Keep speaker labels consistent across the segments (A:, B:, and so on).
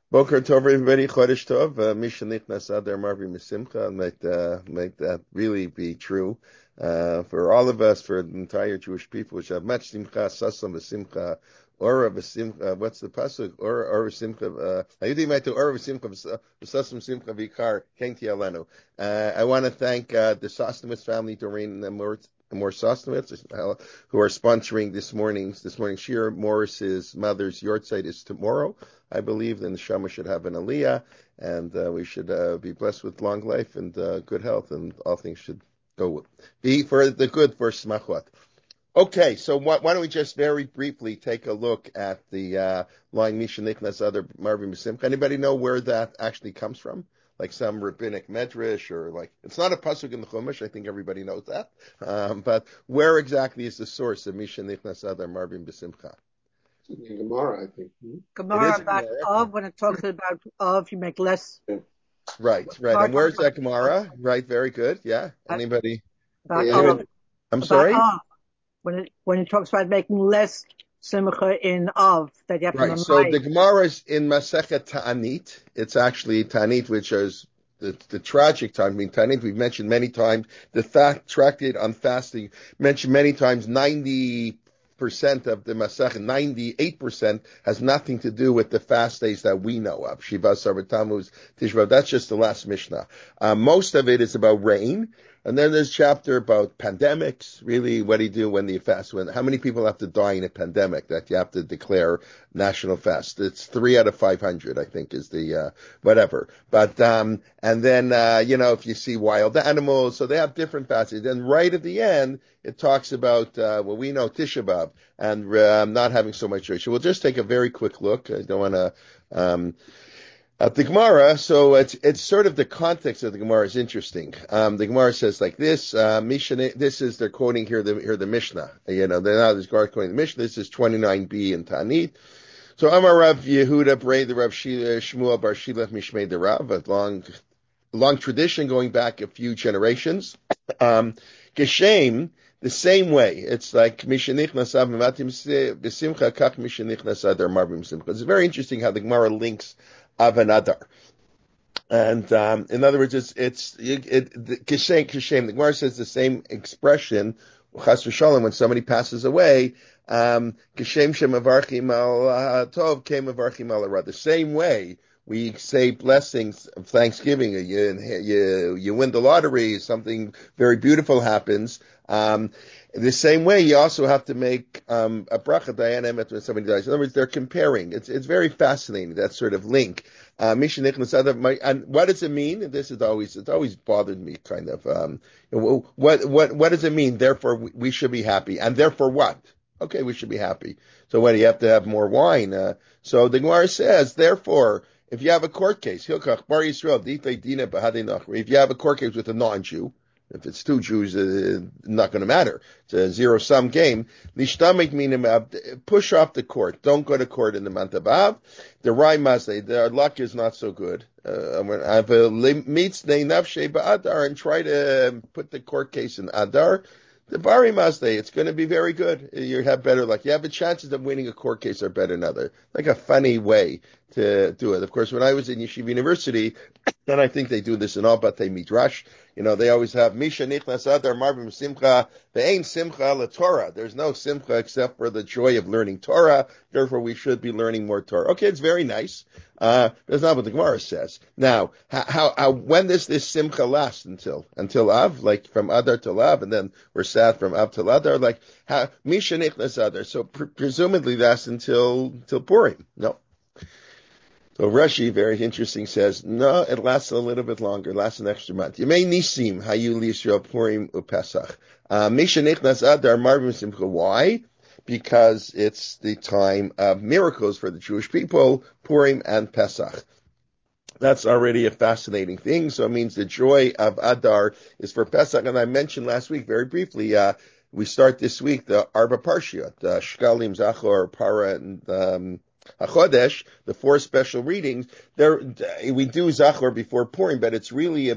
A: Boker Tov, everybody. Chodesh Tov. Misha Nichnas Adar Marvi Mesimcha. Make that really be true for all of us, for the entire Jewish people, which have much simcha, sasam v'simcha, ora v'simcha. What's the pasuk? Ora v'simcha. Ayudim meitu ora v'simcha v'sasam simcha v'ikar kenti alenu. I want to thank the Sosnowitz family, Doreen and More Sosnowitz, who are sponsoring this morning's shir. Morris's mother's yahrzeit is tomorrow, I believe. Then the Shama should have an aliyah, and we should be blessed with long life and good health, and all things should be for the good for smachot. Okay, so why don't we just very briefly take a look at the line Misha Nichnas Adar Marvi Mesimcha. Anybody know where that actually comes from? Like some rabbinic medrash, or like, it's not a pasuk in the Chumash. I think everybody knows that. But where exactly is the source of Misha Nichnas Adar Marvi Mesimcha?
B: In Gemara, I think.
C: Gemara about of, when it talks about of, you make less.
A: Right. And where's that Gemara? Right, very good. Yeah. Anybody?
C: About
A: I'm sorry?
C: Of. When it talks about making less simcha in of, that you have to
A: Right, so the Gemara is in Masechet Ta'anit. It's actually Ta'anit, which is the tragic time. I mean, Ta'anit, we've mentioned many times. The tractate on fasting, mentioned many times. 90% of the Masechet, 98% has nothing to do with the fast days that we know of. Shiva, Sarva, Tammuz, Tisha B'Av. That's just the last Mishnah. Most of it is about rain. And then there's a chapter about pandemics. Really, what do you do when you fast? How many people have to die in a pandemic that you have to declare national fast? It's 3 out of 500, I think, is the whatever. But and then if you see wild animals, so they have different fasts. Then right at the end, it talks about we know Tisha B'Av and not having so much joy. So we'll just take a very quick look. I don't want to. At the Gemara, so it's sort of the context of the Gemara is interesting. The Gemara says like this, this is, they're quoting here the Mishnah. They're not quoting the Mishnah. This is 29b in Ta'anit. So Amar Rav Yehuda Brei the Rav Shmuel Bar Shilach Mishmei the Rav, a long tradition going back a few generations. Geshem, the same way. It's like Mishanich Nasav Matim B'Simcha Kach Mishanich Nasadar Marvim Simcha. It's very interesting how the Gemara links Av and Adar. And in other words, it's Kishem. The Gemara says the same expression, Chas v'Shalom, when somebody passes away, Kishem Shem Avarchim Al Tov Kem Avarchim Al Ra. The same way we say blessings of Thanksgiving. You win the lottery, something very beautiful happens. The same way, you also have to make a bracha dayan emet when somebody dies. In other words, they're comparing. It's very fascinating, that sort of link. And what does it mean? And it's always bothered me, kind of. What does it mean? Therefore, we should be happy, and therefore what? Okay, we should be happy. So what, do you have to have more wine? So the Gemara says, therefore, if you have a court case, if you have a court case with a non-Jew, if it's two Jews, not going to matter. It's a zero-sum game. Nishtamik minim, push off the court. Don't go to court in the month of Av. The Rai Mazde, their luck is not so good. I've meets nafshe ba'adar, and try to put the court case in Adar. The Bari Mazde, it's going to be very good. You have better luck. You have the chances of winning a court case are better than other. Like a funny way to do it. Of course, when I was in Yeshiva University, and I think they do this in all Batei Midrash, they always have Misha Nichnas Adar Marvim Simcha, Ve'ein Simcha La Torah. There's no Simcha except for the joy of learning Torah. Therefore, we should be learning more Torah. Okay, it's very nice. That's not what the Gemara says. Now, when does this Simcha last until Av? Like from Adar to Av, and then we're sad from Av to Adar? Like, Misha Nichnas Adar. So presumably that's until Purim. No. So Rashi, very interesting, says, no, it lasts a little bit longer. It lasts an extra month. Yemei Nisim, Hayu L'Yisrael Purim Upesach. Misha Nichnas Adar Marvim Simcha. Why? Because it's the time of miracles for the Jewish people, Purim and Pesach. That's already a fascinating thing. So it means the joy of Adar is for Pesach. And I mentioned last week, very briefly, we start this week the Arba Parshiot, Shkalim, Zachor, Para, and HaChodesh, the 4 special readings. We do Zachor before Purim, but it's really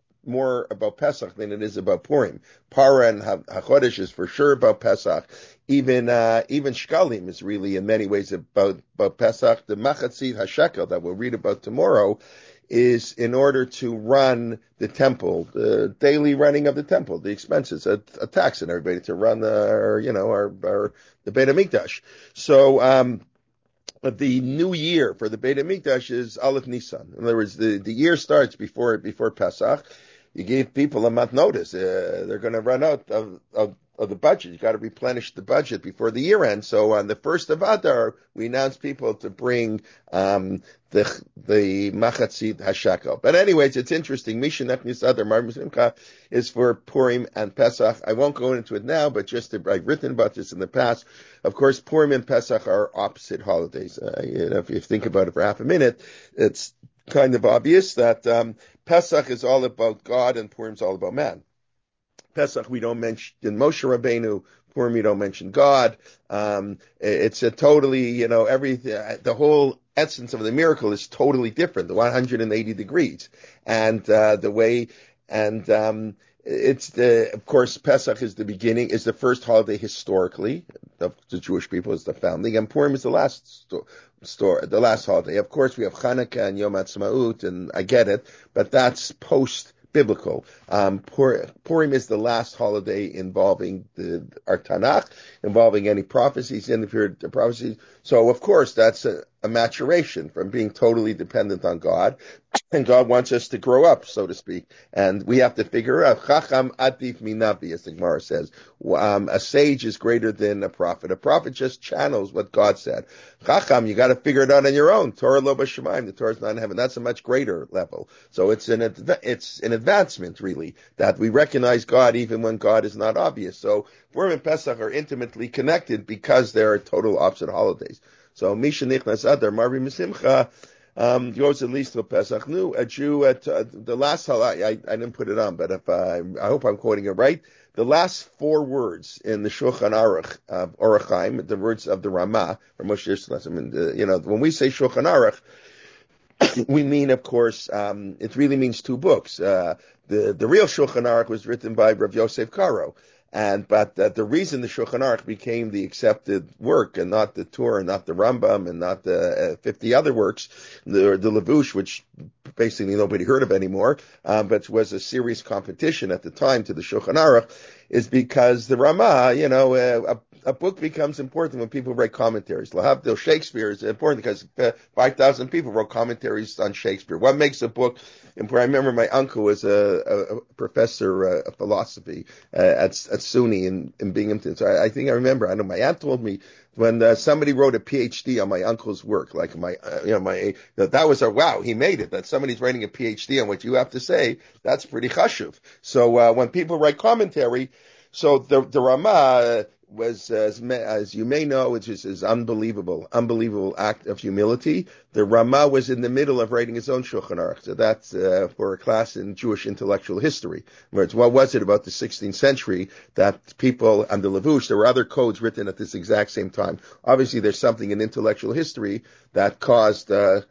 A: more about Pesach than it is about Purim. Para and HaChodesh is for sure about Pesach. even Shkalim is really in many ways about Pesach. The Machatzit HaShekel that we'll read about tomorrow is in order to run the temple, the daily running of the temple, the expenses, a tax on everybody to run the Beit HaMikdash. So, the new year for the Beit HaMikdash is Aleph Nisan. In other words, the year starts before Pesach. You give people a month notice. They're going to run out of the budget. You got to replenish the budget before the year ends. So on the first of Adar, we announce people to bring the Machatzit HaShekel. But anyways, it's interesting. Misha Nechnis Adar Mar Simcha is for Purim and Pesach. I won't go into it now, but I've written about this in the past. Of course, Purim and Pesach are opposite holidays. If you think about it for half a minute, it's kind of obvious that Pesach is all about God and Purim is all about man. Pesach we don't mention Moshe Rabbeinu. Purim we don't mention God. It's a totally, everything. The whole essence of the miracle is totally different. The 180 degrees, and of course, Pesach is the first holiday historically of the Jewish people, is the founding, and Purim is the last the last holiday. Of course, we have Hanukkah and Yom Ha'atzmaut, and I get it, but that's post-biblical. Purim is the last holiday involving our Tanakh, involving any prophecies in the period of prophecies. So, of course, that's a maturation from being totally dependent on God. And God wants us to grow up, so to speak. And we have to figure out, Chacham adif minavi, as the Gemara says. A sage is greater than a prophet. A prophet just channels what God said. Chacham, you got to figure it out on your own. Torah lo b'shamayim, the Torah is not in heaven. That's a much greater level. So it's an advancement, really, that we recognize God even when God is not obvious. So Purim and Pesach are intimately connected because they're total opposite holidays. So Misha Nichnas Adar Marvi Misimcha goes at least to Pesach. Nu, a Jew at the last halacha. I didn't put it on, but if I hope I'm quoting it right. The last four words in the Shulchan Aruch of Orach Chaim, the words of the Ramah from Moshe Yisrael. When we say Shulchan Aruch, we mean, of course, it really means two books. The real Shulchan Aruch was written by Rav Yosef Karo. But the reason the Shulchan Aruch became the accepted work and not the Torah and not the Rambam and not the 50 other works, the Levush, which basically nobody heard of anymore, but was a serious competition at the time to the Shulchan Aruch, is because the Ramah, a book becomes important when people write commentaries. Lahavdil, Shakespeare is important because 5,000 people wrote commentaries on Shakespeare. What makes a book important? I remember my uncle was a professor of philosophy at SUNY in Binghamton. So I think I remember. I know my aunt told me when somebody wrote a PhD on my uncle's work, like that was wow, he made it. That somebody's writing a PhD on what you have to say. That's pretty chashuv. So when people write commentary, so the Ramah was, as you may know, which is his unbelievable act of humility. The Ramah was in the middle of writing his own Shulchan Aruch. So that's for a class in Jewish intellectual history. What was it about the 16th century that people on the Levush, there were other codes written at this exact same time. Obviously, there's something in intellectual history that caused the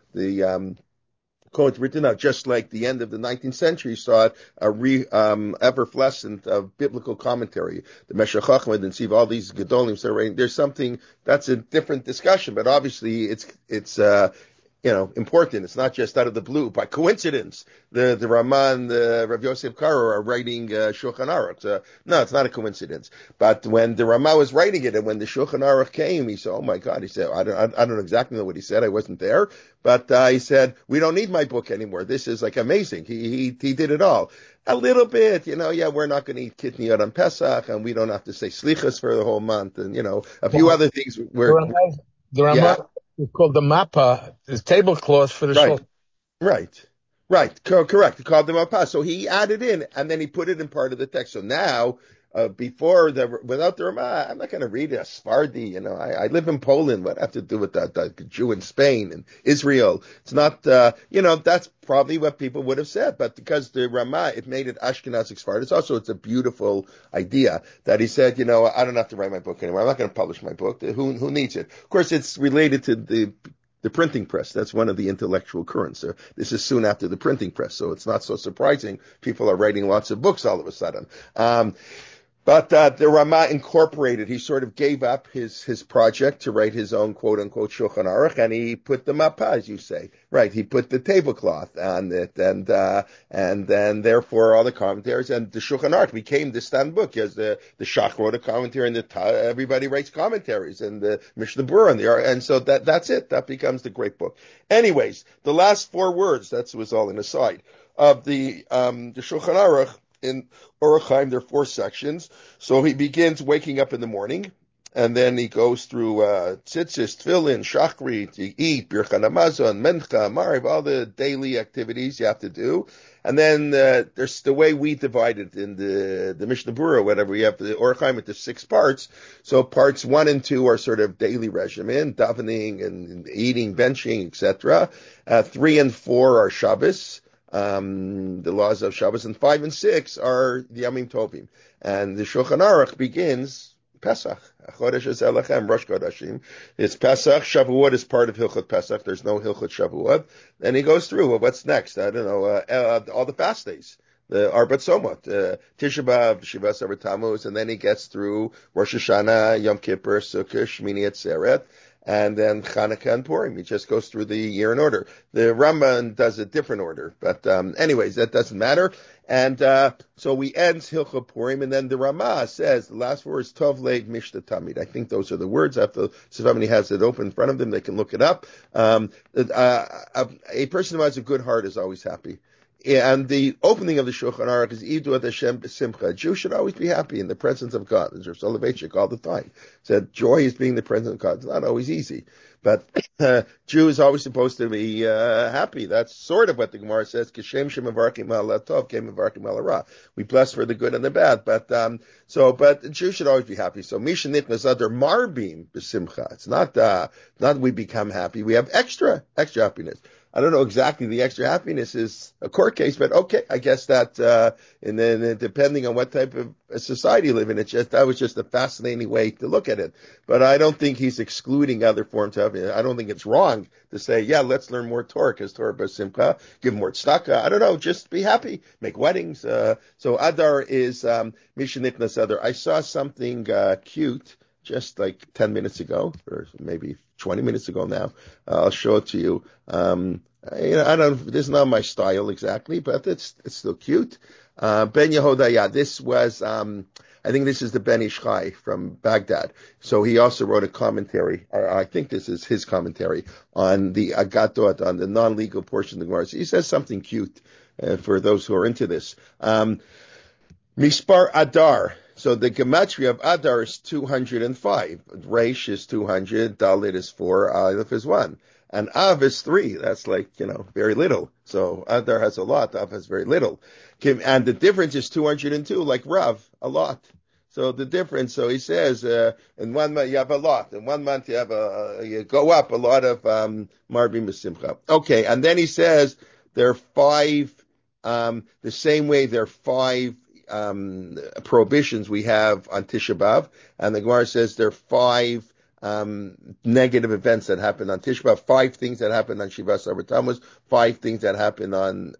A: codes written out, just like the end of the 19th century saw effervescence of biblical commentary. The Meshech Chochmah and Siv, all these Gedolim, so there's something that's a different discussion, but obviously it's important. It's not just out of the blue. By coincidence, the Ramah and the Rav Yosef Karo are writing Shulchan Aruch. No, it's not a coincidence. But when the Ramah was writing it, and when the Shulchan Aruch came, he said, "Oh my God!" He said, "I don't exactly know what he said. I wasn't there, but he said we don't need my book anymore. This is like amazing. He did it all." A little bit, we're not going to eat kitniyot on Pesach, and we don't have to say slichas for the whole month, and a few other things.
D: The Ramah is called the Mappa, is tablecloth for the Shul.
A: Right. Correct. He called them Mappa. So he added in, and then he put it in part of the text. So now, without the Ramah, I'm not going to read a Sephardi. I live in Poland. What I have to do with that? The Jew in Spain and Israel. It's not, that's probably what people would have said. But because the Ramah, it made it Ashkenazic Sephardi. It's a beautiful idea that he said, I don't have to write my book anymore. I'm not going to publish my book. Who needs it? Of course, it's related to the printing press. That's one of the intellectual currents. So this is soon after the printing press. So it's not so surprising. People are writing lots of books all of a sudden. But the Rama incorporated. He sort of gave up his project to write his own quote unquote Shulchan Aruch, and he put the mappa, as you say, right? He put the tablecloth on it, and then therefore all the commentaries and the Shulchan Aruch became the stand book. As the Shach wrote a commentary, and everybody writes commentaries, and the Mishnah Berurah, and so that's it. That becomes the great book. Anyways, the last 4 words. That was all an aside of the Shulchan Aruch. In Orach Chaim, there are 4 sections. So he begins waking up in the morning, and then he goes through tzitzis, tefillin, shachrit, you eat, birchan hamazon, mencha, mariv, all the daily activities you have to do. And then there's the way we divide it in the Mishnah Berurah, whatever. We have the Orach Chaim into 6 parts. So parts 1 and 2 are sort of daily regimen, davening and eating, benching, etc. 3 and 4 are Shabbos. The laws of Shabbos, and 5 and 6 are the Yamim Tovim. And the Shulchan Aruch begins Pesach. Chodesh Hazeh Lechem, Rosh Chodeshim. It's Pesach. Shavuot is part of Hilchot Pesach. There's no Hilchot Shavuot. And he goes through, well, what's next? I don't know, all the fast days. The Arbat Somot, Tisha B'Av, Shiva Asar Tammuz, and then he gets through Rosh Hashanah, Yom Kippur, Sukkot, Shmini Atzeret, and then Chanukah and Purim. He just goes through the year in order. The Rambam does a different order, but anyways, that doesn't matter. And so we end Hilchot Purim, and then the Ramah says the last words Tov Lev Mishta Tamid. I think those are the words. If somebody has it open in front of them, they can look it up. A person who has a good heart is always happy. And the opening of the Shulchan Aruch is Idu ad Hashem b'simcha. A Jew should always be happy in the presence of God. As Rav Soloveitchik all the time said, joy is being the presence of God. It's not always easy, but Jew is always supposed to be happy. That's sort of what the Gemara says. Kishem shemavarkim al tov, kem mavarkim al ra. We bless for the good and the bad, but the Jew should always be happy. So Misha Nichnas Adar Marbim b'simcha. It's not we become happy. We have extra happiness. I don't know exactly the extra happiness is a court case, but okay, I guess that, and then depending on what type of society you live in, that was just a fascinating way to look at it. But I don't think he's excluding other forms of happiness. I don't think it's wrong to say, yeah, let's learn more Torah, because Torah b'simcha, give more tzedakah. I don't know, just be happy, make weddings. So Adar is, Misha Nichnas Adar. I saw something, cute just like 10 minutes ago, or maybe 20 minutes ago now. I'll show it to you. I don't, this is not my style exactly, but it's still cute. Ben Yehodaya, this was, I think this is the Ben Ish Chai from Baghdad. So he also wrote a commentary, or I think this is his commentary on the Agatot, on the non-legal portion of the Gemara. So he says something cute, for those who are into this. Mispar Adar. So the gematria of Adar is 205. Reish is 200. Dalit is 4. Aleph is 1. And Av is 3. That's like, very little. So Adar has a lot. Av has very little. And the difference is 202, like Rav, a lot. So the difference, so he says, in 1 month you have a lot. In 1 month you go up a lot of, Marbim B'Simcha. Okay. And then he says there are 5, the same way there are 5, prohibitions we have on Tisha B'Av, and the Gemara says there are 5 negative events that happen on Tisha B'Av, 5 things that happen on Shiva Asar Tammuz, 5 things that happen on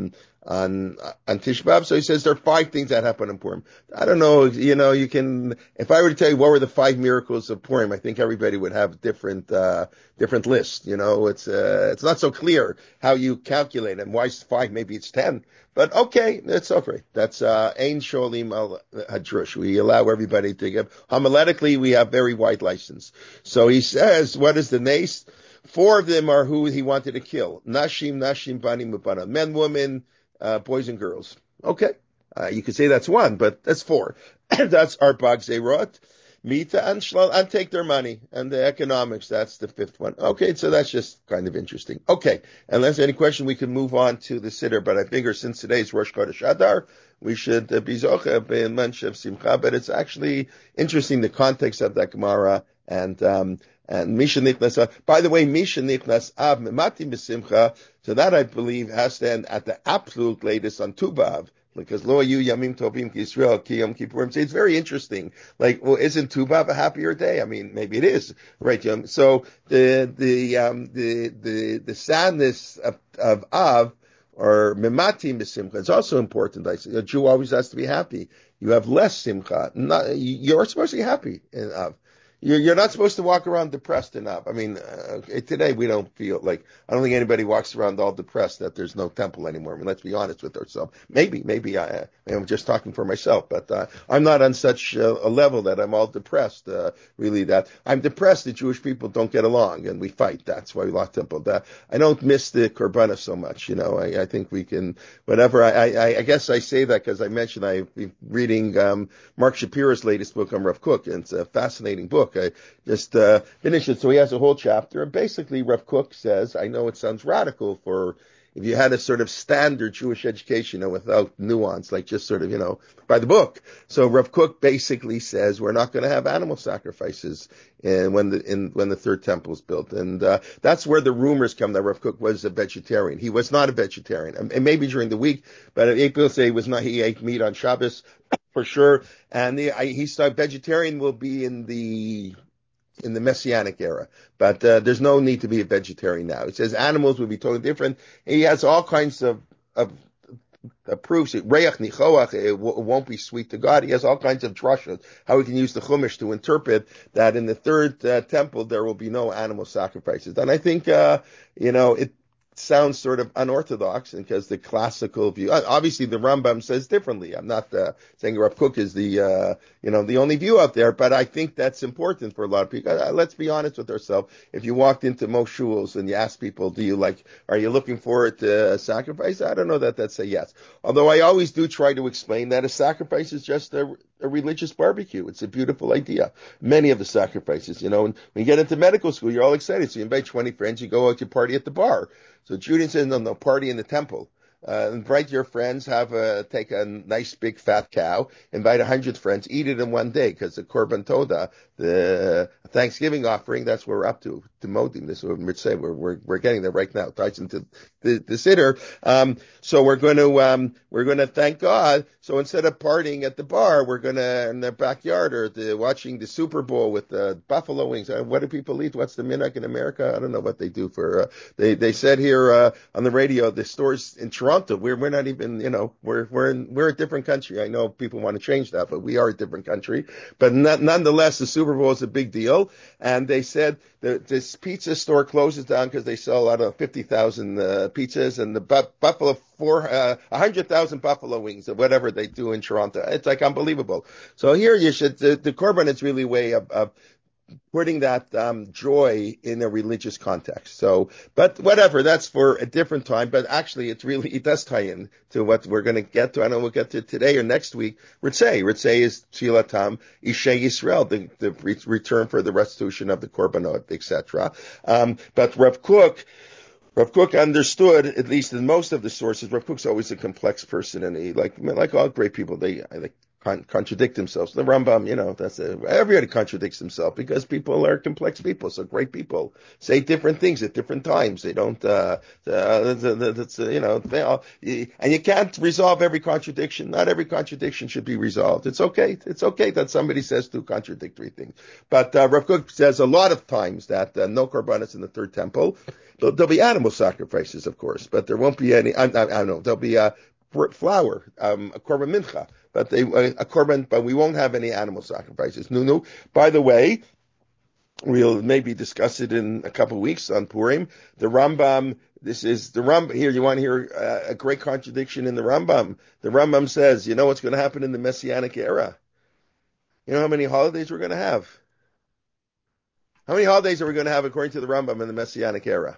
A: Tisha B'Av. So he says there are 5 things that happen in Purim. I don't know, you can, if I were to tell you what were the 5 miracles of Purim, I think everybody would have different lists. It's not so clear how you calculate them. Why is 5? Maybe it's 10. But okay, that's okay. That's Ein Sholim Al Hadrush. We allow everybody to give. Homiletically, we have very wide license. So he says, what is the nace? 4 of them are who he wanted to kill. Nashim, Bani, Mubana. Men, women, boys and girls. Okay. You could say that's 1, but that's 4. That's Arbag Zerot. Mita and Shlal, and take their money. And the economics, that's the 5th one. Okay, so that's just kind of interesting. Okay, unless any question, we can move on to the Siddur, but I figure since today's Rosh Chodesh Adar, we should be Zocha be'en Mensh of Simcha, but it's actually interesting, the context of that Gemara, and Misha Nichnas. By the way, Misha Nichnas Av Mematim B'Simcha, so that I believe has to end at the absolute latest on Tu B'Av. Because Lo Yu Yamim Tovim Yisrael Ki Yom Kippurim. So it's very interesting. Like, well, isn't Tu B'Av a happier day? I mean, maybe it is, right? So the sadness of Av or Mimatim B'Simcha. It's also important. I say a Jew always has to be happy. You have less Simcha. You're supposed to be happy in Av. You're not supposed to walk around depressed enough. I mean, today we don't feel like, I don't think anybody walks around all depressed that there's no temple anymore. I mean, let's be honest with ourselves. Maybe I'm just talking for myself, but I'm not on such a level that I'm all depressed, really, that I'm depressed that Jewish people don't get along and we fight. That's why we lost temple. I don't miss the Korbanah so much, I think we can, whatever. I guess I say that because I mentioned I've been reading Mark Shapiro's latest book on Rav Kook, and it's a fascinating book. I just finished it. So he has a whole chapter. And basically, Rav Kook says, I know it sounds radical for if you had a sort of standard Jewish education, without nuance, like just sort of, by the book. So Rav Kook basically says we're not going to have animal sacrifices when the third temple is built. And that's where the rumors come that Rav Kook was a vegetarian. He was not a vegetarian. And maybe during the week, but people say he was not. He ate meat on Shabbos. For sure, and he said vegetarian will be in the Messianic era, but there's no need to be a vegetarian now. He says animals will be totally different. He has all kinds of proofs. Reach nichoach, it won't be sweet to God. He has all kinds of drashas how we can use the Chumash to interpret that in the third temple there will be no animal sacrifices. And I think it sounds sort of unorthodox because the classical view, obviously the Rambam says differently. I'm not saying Rav Kook is the only view out there, but I think that's important for a lot of people. Let's be honest with ourselves. If you walked into most shuls and you ask people, are you looking forward to a sacrifice? I don't know that they'd say yes. Although I always do try to explain that a sacrifice is just a religious barbecue. It's a beautiful idea. Many of the sacrifices, and when you get into medical school, you're all excited. So you invite 20 friends, you go out to party at the bar. So Julian says, no, party in the temple. Invite your friends, take a nice big fat cow, invite 100 friends, eat it in one day, because the Korban Toda, the Thanksgiving offering, that's what we're up to Modim. This is what Mitzvah, we're getting there right now. It ties into the Siddur. So we're going to thank God. So instead of partying at the bar, we're going to, in the backyard, or watching the Super Bowl with the buffalo wings. What do people eat? What's the minhag in America? I don't know what they do for, they said here, on the radio, the stores in Toronto, we're not even, we're a different country. I know people want to change that, but we are a different country. But nonetheless, the Super Bowl is a big deal. And they said that this pizza store closes down because they sell out of 50,000 pizzas, and the buffalo 100,000 buffalo wings, or whatever they do in Toronto. It's like unbelievable. So here the Korban is really a way of putting that joy in a religious context. So, but whatever, that's for a different time. But actually, it does tie in to what we're going to get to. I know we'll get to today or next week. Ritzei is Tzilatam Ishei Yisrael, the return for the restitution of the Korbanot, etc. But Rav Kook understood, at least in most of the sources, Rav Kook's always a complex person, and he, like all great people, they contradict themselves. The Rambam, everybody contradicts himself because people are complex people. So great people say different things at different times. They don't, and you can't resolve every contradiction. Not every contradiction should be resolved. It's okay. It's okay that somebody says two contradictory things. But Rav Kook says a lot of times that no korbanos in the third temple. There'll be animal sacrifices, of course, but there won't be any. I don't know. There'll be flour, a korban mincha, but a korban, but we won't have any animal sacrifices. No. By the way, we'll maybe discuss it in a couple of weeks on Purim. The Rambam. This is the Rambam here. You want to hear a great contradiction in the Rambam? The Rambam says, what's going to happen in the Messianic era? You know how many holidays we're going to have? How many holidays are we going to have according to the Rambam in the Messianic era?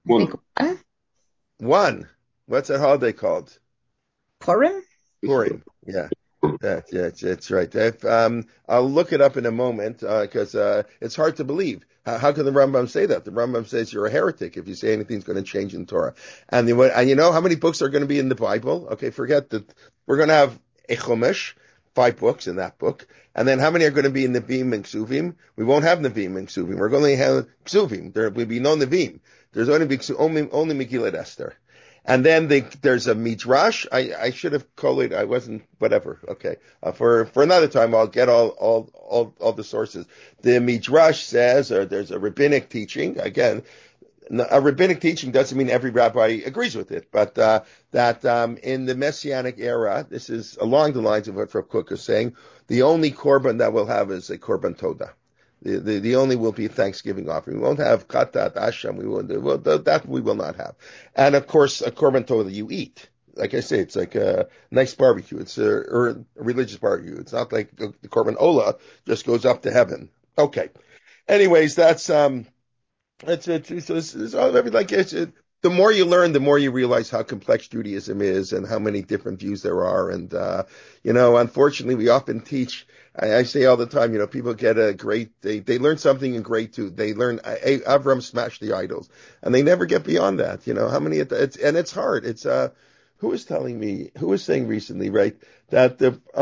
A: One. What's that holiday called?
C: Purim?
A: Yeah. That's right. I'll look it up in a moment because it's hard to believe. How can the Rambam say that? The Rambam says you're a heretic if you say anything's going to change in Torah. And you know how many books are going to be in the Bible? Okay, forget that. We're going to have a Chumash, 5 books in that book. And then how many are going to be in Nevi'im and Ksuvim? We won't have Nevi'im and Ksuvim. We're going to have Ksuvim. There will be no Nevi'im. There's only Megillat Esther. And then there's a midrash. I should have collated. I wasn't. Whatever. Okay. For another time, I'll get all the sources. The midrash says, or there's a rabbinic teaching. Again, a rabbinic teaching doesn't mean every rabbi agrees with it, but that in the Messianic era, this is along the lines of what Rav Kook is saying, the only korban that we'll have is a korban toda. The only will be a Thanksgiving offering. We won't have katat, asham, that we will not have. And of course, a korban toda you eat. Like I say, it's like a nice barbecue. It's or a religious barbecue. It's not like the korban ola just goes up to heaven. Okay. Anyways, that's it's all like the more you learn, the more you realize how complex Judaism is and how many different views there are. And unfortunately, we often teach. I say all the time, people get a grade. They learn something in grade 2. They learn Avram smashed the idols, and they never get beyond that. How many? It's hard. It's who was saying recently, right? That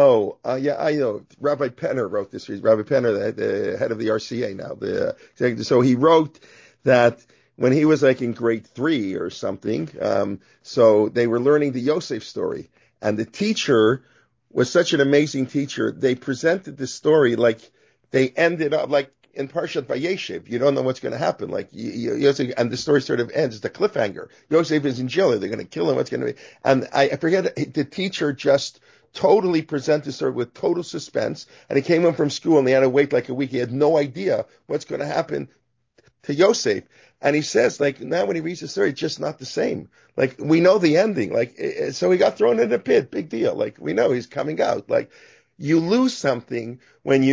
A: I know. Rabbi Penner wrote this. Rabbi Penner, the head of the RCA now. So he wrote that when he was like in grade 3 or something, so they were learning the Yosef story, and the teacher was such an amazing teacher. They presented the story like they ended up like in Parshat Vayeshev. You don't know what's going to happen. Like Yosef, and the story sort of ends. It's a cliffhanger. Yosef is in jail. They're going to kill him. What's going to be? And I forget. The teacher just totally presented the story with total suspense. And he came home from school and he had to wait like a week. He had no idea what's going to happen to Yosef. And he says, like, now when he reads the story, it's just not the same. Like, we know the ending. Like, so he got thrown in a pit. Big deal. Like, we know he's coming out. Like, you lose something when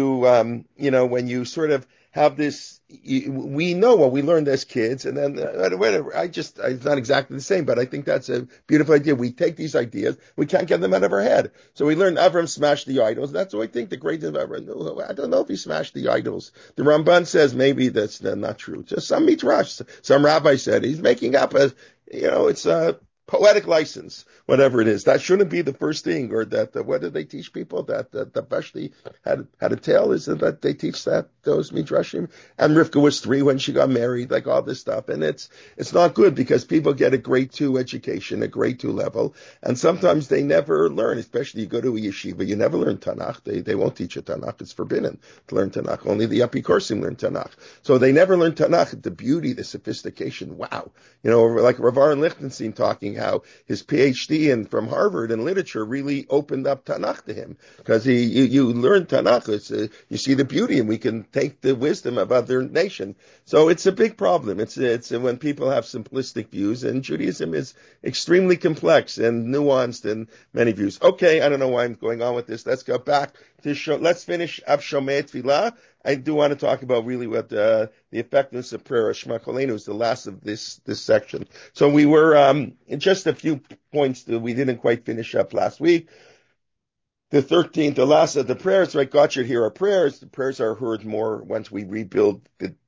A: when you sort of have this, we know what we learned as kids, and then whatever. It's not exactly the same, but I think that's a beautiful idea. We take these ideas, we can't get them out of our head. So we learn Avram smashed the idols. That's what I think the great thing of Avram. I don't know if he smashed the idols. The Ramban says maybe that's not true. Just some midrash, some rabbi said he's making up it's a poetic license, whatever it is. That shouldn't be the first thing, or that what did they teach people that the Vashti had a tale? Is that they teach that those midrashim? And Rivka was 3 when she got married, like all this stuff, and it's not good because people get a grade 2 education, a grade 2 level, and sometimes they never learn. Especially you go to a yeshiva, you never learn Tanakh. They won't teach you Tanakh. It's forbidden to learn Tanakh. Only the Apikorsim learn Tanakh. So they never learn Tanakh. The beauty, the sophistication. Wow, like Rav Aaron Lichtenstein talking how his PhD from Harvard in literature really opened up Tanakh to him because you learn Tanakh. You see the beauty, and we can take the wisdom of other nation. So it's a big problem. It's when people have simplistic views, and Judaism is extremely complex and nuanced in many views. Okay, I don't know why I'm going on with this. Let's go back to let's finish Av Shomei Tefillah. I do want to talk about really what the effectiveness of prayer. Shema Kolenu is the last of this section. So we were in just a few points that we didn't quite finish up last week. The 13th, the last of the prayers, right? God should hear our prayers. The prayers are heard more once we rebuild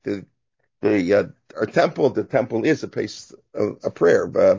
A: our temple. The temple is a place of prayer. More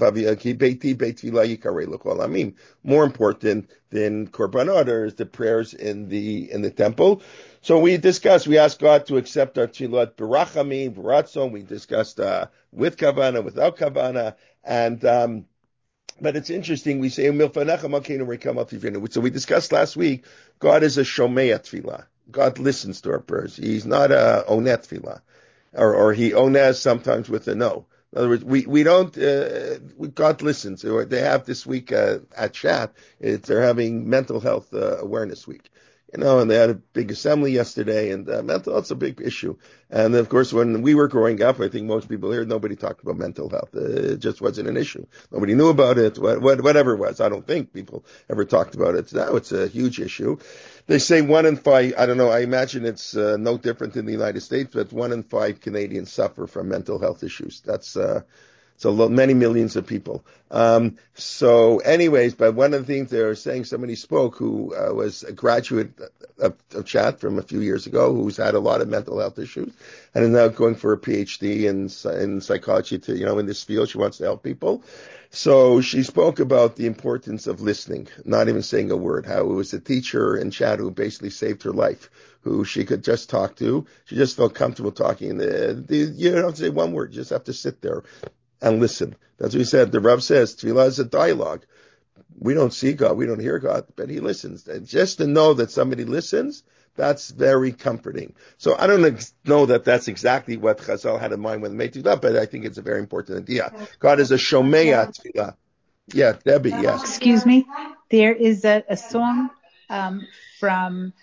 A: important than korbanot is the prayers in the temple. So we asked God to accept our tefillot berachami, beratzon. We discussed with kavana, without kavana, and but it's interesting. We say so we discussed last week. God is a shomei tefillah. God listens to our prayers. He's not a onet tefillah. Or he ones sometimes with a no. In other words, we don't, God listens. They have this week at chat, they're having mental health awareness week. And they had a big assembly yesterday, and mental health's a big issue. And of course, when we were growing up, I think most people here, nobody talked about mental health. It just wasn't an issue. Nobody knew about it, whatever it was. I don't think people ever talked about it. Now it's a huge issue. They say 1 in 5, I don't know, I imagine it's no different in the United States, but 1 in 5 Canadians suffer from mental health issues. That's so many millions of people. So anyways, but one of the things they're saying, somebody spoke who was a graduate of chat from a few years ago, who's had a lot of mental health issues and is now going for a PhD in psychology in this field. She wants to help people. So she spoke about the importance of listening, not even saying a word, how it was a teacher in chat who basically saved her life, who she could just talk to. She just felt comfortable talking. You don't have to say one word. You just have to sit there and listen. That's what he said. The Rav says, Tefillah is a dialogue. We don't see God, we don't hear God, but he listens. And just to know that somebody listens, That's very comforting. So I don't know that that's exactly what Chazal had in mind when they made tefillah, but I think it's a very important idea. God is a shomea tefillah. Yeah, Debbie, yes.
E: Excuse me. There is a song from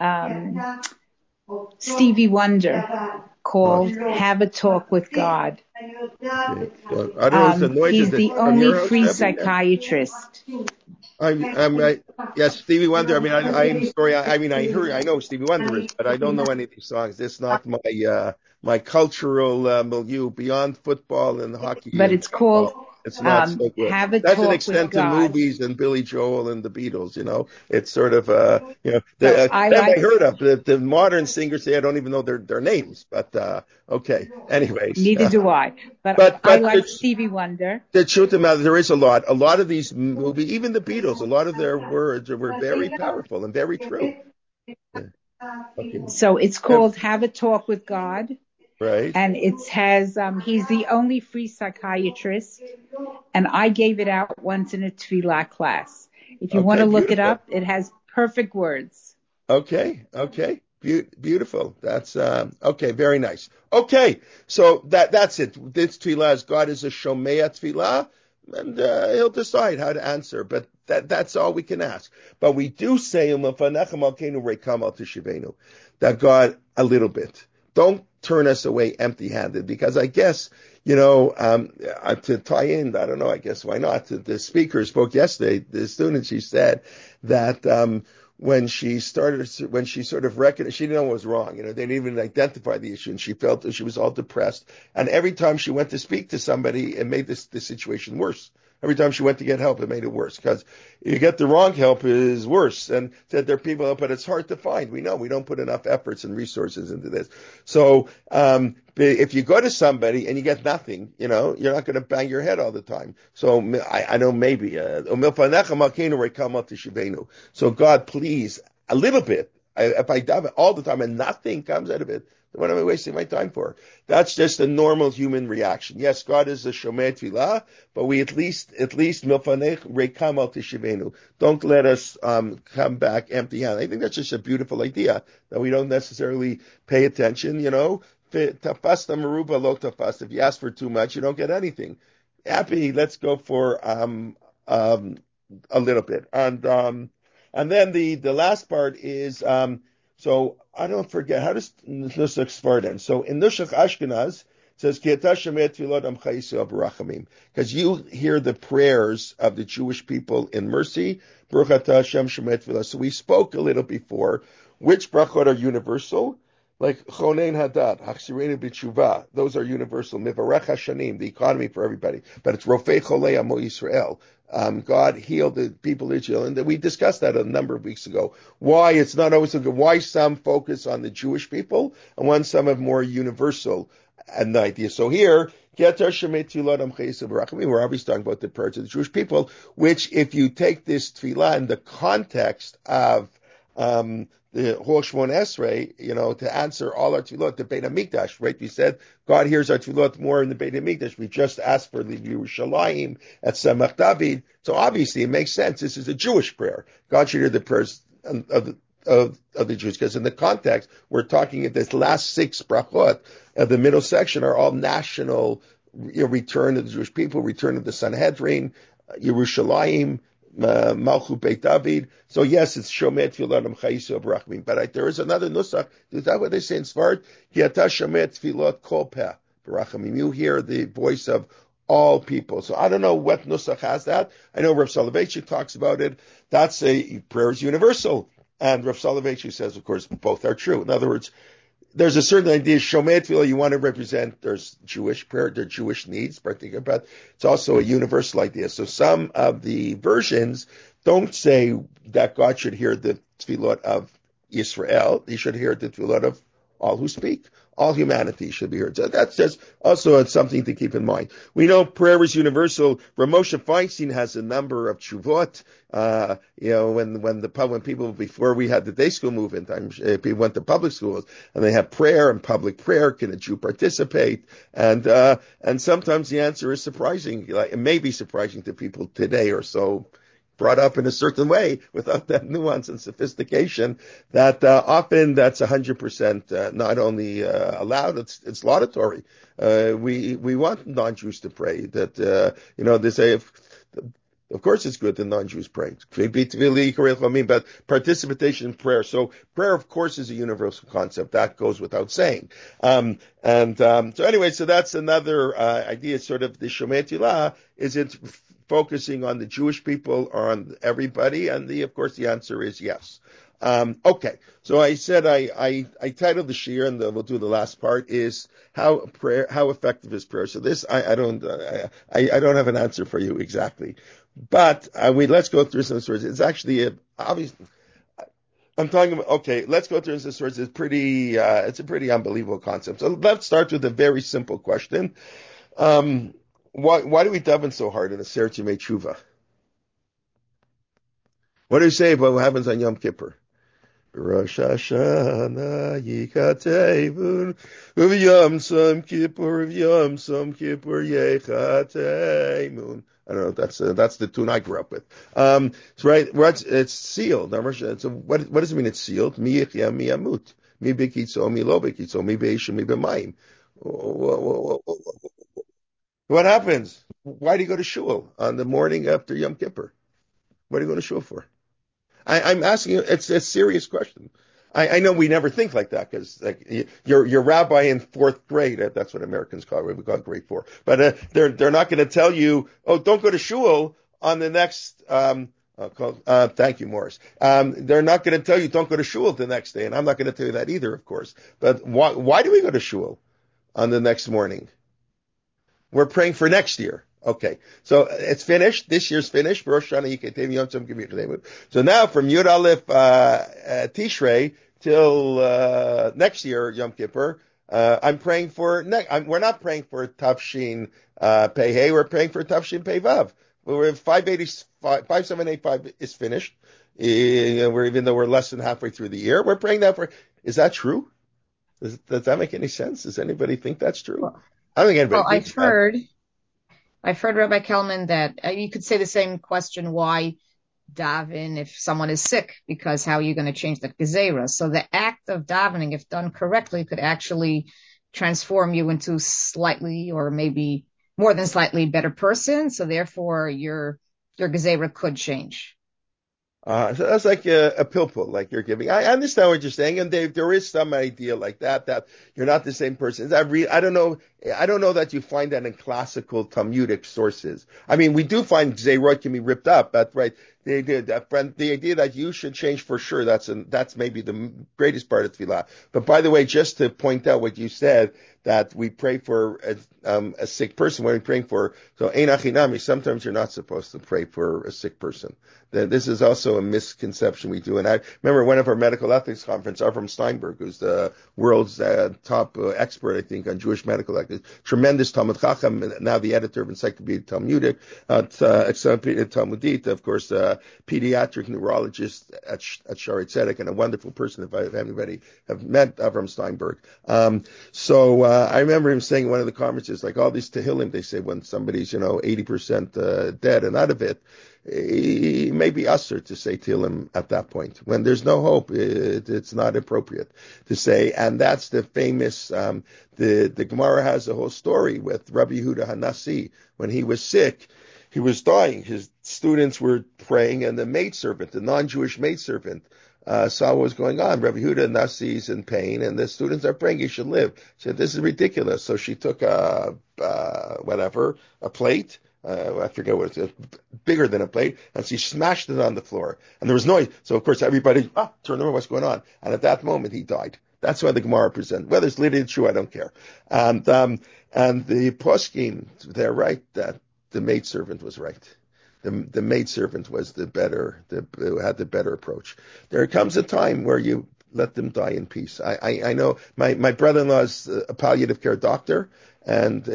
E: Stevie Wonder called "Have a Talk with God."
A: Okay. So, I don't know if the noise
E: He's
A: is
E: the
A: from your
E: only
A: house,
E: free
A: Debbie?
E: psychiatrist.
A: Yes, Stevie Wonder. I mean, I'm sorry. I know Stevie Wonder is, but I don't know any of these songs. It's not my cultural milieu beyond football and hockey.
E: But
A: and
E: it's called
A: football. It's not so good.
E: Have a
A: That's an
E: Talk
A: extent
E: with
A: to
E: God.
A: movies and Billy Joel and the Beatles. It's sort of
E: So I like.
A: I heard of the modern singers say I don't even know their names. But okay. Anyways,
E: Neither do I. But I like Stevie Wonder.
A: The truth of the matter, there is a lot. A lot of these movies, even the Beatles, a lot of their words were very powerful and very true. Yeah. Okay.
E: So it's called Have a Talk with God.
A: Right.
E: And it has, he's the only free psychiatrist. And I gave it out once in a tefillah class. If you want to look it up, it has perfect words.
A: Okay. Beautiful. That's okay. Very nice. Okay, so that's it. This tefillah is God is a shomea tefillah, and He'll decide how to answer. But that's all we can ask. But we do say that God a little bit. Don't turn us away empty-handed, because I guess to tie in, I don't know. I guess why not? The speaker spoke yesterday. The student, she said that. When she sort of recognized, she didn't know what was wrong. They didn't even identify the issue, and she felt that she was all depressed. And every time she went to speak to somebody, it made the situation worse. Every time she went to get help, it made it worse, because you get the wrong help is worse. And said there are people, but it's hard to find. We know we don't put enough efforts and resources into this. So if you go to somebody and you get nothing, you're not going to bang your head all the time. So I know maybe so God, please, a little bit. If I daven all the time and nothing comes out of it, then what am I wasting my time for? That's just a normal human reaction. Yes, God is a shomei tefillah, but we at least milfanech reikam al tishivenu. Don't let us come back empty-handed. I think that's just a beautiful idea, that we don't necessarily pay attention. Tafasta maruba lo tafasta. If you ask for too much, you don't get anything. Happy. Let's go for a little bit. And then the last part is, so I don't forget, how does Nusach Sfarden? So in Nusach Ashkenaz, it says, because you hear the prayers of the Jewish people in mercy. So we spoke a little before, which brachot are universal? Like Chonein Hadad, Hachsirenu B'Tshuva, those are universal. Mivarech Hashanim, the economy for everybody. But it's Rofei Cholei Amo Yisrael. God healed the people of Israel, and we discussed that a number of weeks ago. Why it's not always so good. Why some focus on the Jewish people, and when some have more universal an idea. So here, we're obviously talking about the prayers of the Jewish people, which, if you take this tefillah in the context of the Hol Shmon Esrei, to answer all our tefillot, the Beit HaMikdash, right? We said God hears our tefillot more in the Beit HaMikdash. We just asked for the Yerushalayim at Samach David. So obviously it makes sense. This is a Jewish prayer. God should hear the prayers of the Jews, because in the context, we're talking at this last 6 brachot of the middle section are all national, return of the Jewish people, return of the Sanhedrin, Yerushalayim, Malchut Beit David. So yes, it's Shomet Tefillah Chayisa Brachmim. But there is another nusach. Is that what they say in Sfard? Yata Shomet Tefillot Kol Peh Brachmim. You hear the voice of all people. So I don't know what nusach has that. I know Rav Soloveitchik talks about it. That's a prayer is universal. And Rav Soloveitchik says, of course, both are true. In other words, there's a certain idea, Shomer Tefillah, you want to represent, there's Jewish prayer, there's Jewish needs, but it's also a universal idea. So some of the versions don't say that God should hear the Tefillot of Israel. He should hear the Tefillot of all who speak. All humanity should be heard. So that's just also something to keep in mind. We know prayer is universal. Ramosha Feinstein has a number of tshuvot. When people, before we had the day school movement, people went to public schools and they have prayer and public prayer. Can a Jew participate? And sometimes the answer is surprising. It may be surprising to people today, or so brought up in a certain way without that nuance and sophistication that often that's 100% not only allowed, it's laudatory. We want non-Jews to pray. That they say of course it's good that non-Jews pray, but participation in prayer. So prayer, of course, is a universal concept. That goes without saying. So anyway, so that's another idea. Sort of the Shomei Tefillah, is it focusing on the Jewish people or on everybody? And of course, the answer is yes. Okay, so I said I titled the shir, and we'll do the last part, is how effective is prayer. So this I don't have an answer for you exactly, but let's go through some sources. It's actually obvious. I'm talking about, okay, let's go through some sources. It's a pretty unbelievable concept. So let's start with a very simple question. Why do we daven so hard in the Aseret Yemei Tshuva? What do you say about what happens on Yom Kippur? Rosh Hashanah Yikatevun Uv'Yom Som Kippur Yechatemun. I don't know. That's the tune I grew up with. It's right. It's sealed. So what does it mean? It's sealed. Mi yichya mi yamut. Mi b'kitzo mi lo b'kitzo. Mi b'isha mi b'mayim. What happens? Why do you go to shul on the morning after Yom Kippur? What do you go to shul for? I'm asking you, it's a serious question. I know we never think like that because your rabbi in fourth grade, that's what Americans call it, we call it grade 4. But they're not going to tell you, oh, don't go to shul on the next, thank you, Morris. They're not going to tell you don't go to shul the next day, and I'm not going to tell you that either, of course. But why do we go to shul on the next morning? We're praying for next year. Okay, so it's finished. This year's finished. So now from Yud Aleph Tishrei till next year Yom Kippur, I'm praying for. We're not praying for Tafshin Pei Hey. We're praying for Tafshin Pei Vav. We're 5785 is finished. Even though we're less than halfway through the year, we're praying that for. Is that true? Does that make any sense? Does anybody think that's true? I don't think anybody.
F: Well, I've heard Rabbi Kelman that you could say the same question, why daven if someone is sick, because how are you going to change the gezerah? So the act of davening, if done correctly, could actually transform you into slightly or maybe more than slightly better person. So therefore your gezerah could change.
A: So that's like a pilpul, like you're giving. I understand what you're saying, and there is some idea like that you're not the same person. I don't know that you find that in classical Talmudic sources. I mean, we do find Gzeirot can be ripped up, but right, the idea that you should change for sure, that's maybe the greatest part of Tefillah. But by the way, just to point out what you said, that we pray for a sick person when we're praying for, so ein achinami, sometimes you're not supposed to pray for a sick person. This is also a misconception we do. And I remember one of our medical ethics conference, Avram Steinberg, who's the world's top expert, I think, on Jewish medical ethics, tremendous Talmud Chacham, now the editor of Encyclopedia Talmudic, Encyclopedia Talmudit, of course, pediatric neurologist at Shaarei Tzedek, and a wonderful person if anybody have met Avram Steinberg. I remember him saying in one of the conferences, like all these Tehillim, they say when somebody's, 80% dead and out of it, it may be usher to say Tehillim at that point. When there's no hope, it's not appropriate to say. And that's the famous, the Gemara has a whole story with Rabbi Yehuda Hanassi. When he was sick, he was dying. His students were praying, and the maidservant, the non-Jewish maidservant, saw what was going on. Rabbi Yehuda Hanassi is in pain, and the students are praying he should live. She said, this is ridiculous. So she took a plate, I forget what it is, bigger than a plate, and she smashed it on the floor. And there was noise. So, of course, everybody turned over, what's going on? And at that moment, he died. That's why the Gemara presents. Whether it's literally true, I don't care. And the poskim, they're right that the maidservant was right. The maidservant was who had the better approach. There comes a time where you let them die in peace. I know my brother-in-law is a palliative care doctor, and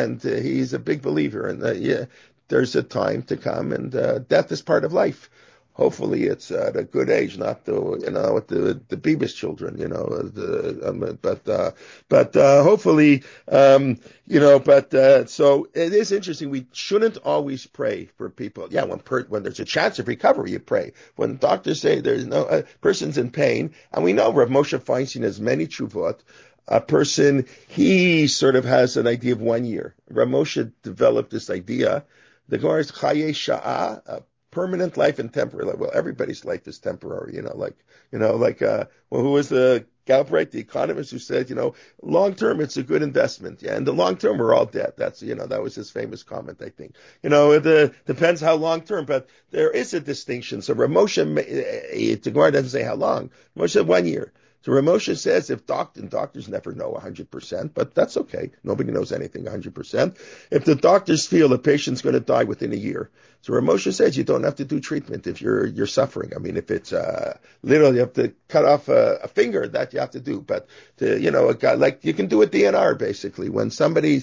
A: he's a big believer. And there's a time to come, and death is part of life. hopefully it's at a good age, not with the Beavis children, but hopefully, so it is interesting. We shouldn't always pray for people. Yeah, when there's a chance of recovery, you pray. When doctors say there's no person's in pain, and we know Rav Moshe Feinstein has many tshuvot. A person, he sort of has an idea of 1 year. Rav Moshe developed this idea. The Gemara is Chaye Sha'ah, permanent life and temporary life. Well, everybody's life is temporary, who was the Galbraith, the economist who said, long term, it's a good investment. Yeah. And the long term, we're all dead. That's, that was his famous comment, I think. It depends how long term, but there is a distinction. So Rav Moshe, the Gemara doesn't say how long. Moshe said 1 year. So Rav Moshe says doctors never know 100%, but that's okay. Nobody knows anything 100%. If the doctors feel a patient's going to die within a year, so Rav Moshe says you don't have to do treatment if you're suffering. I mean, if it's literally you have to cut off a finger, that you have to do. But a guy like you can do a DNR basically when somebody's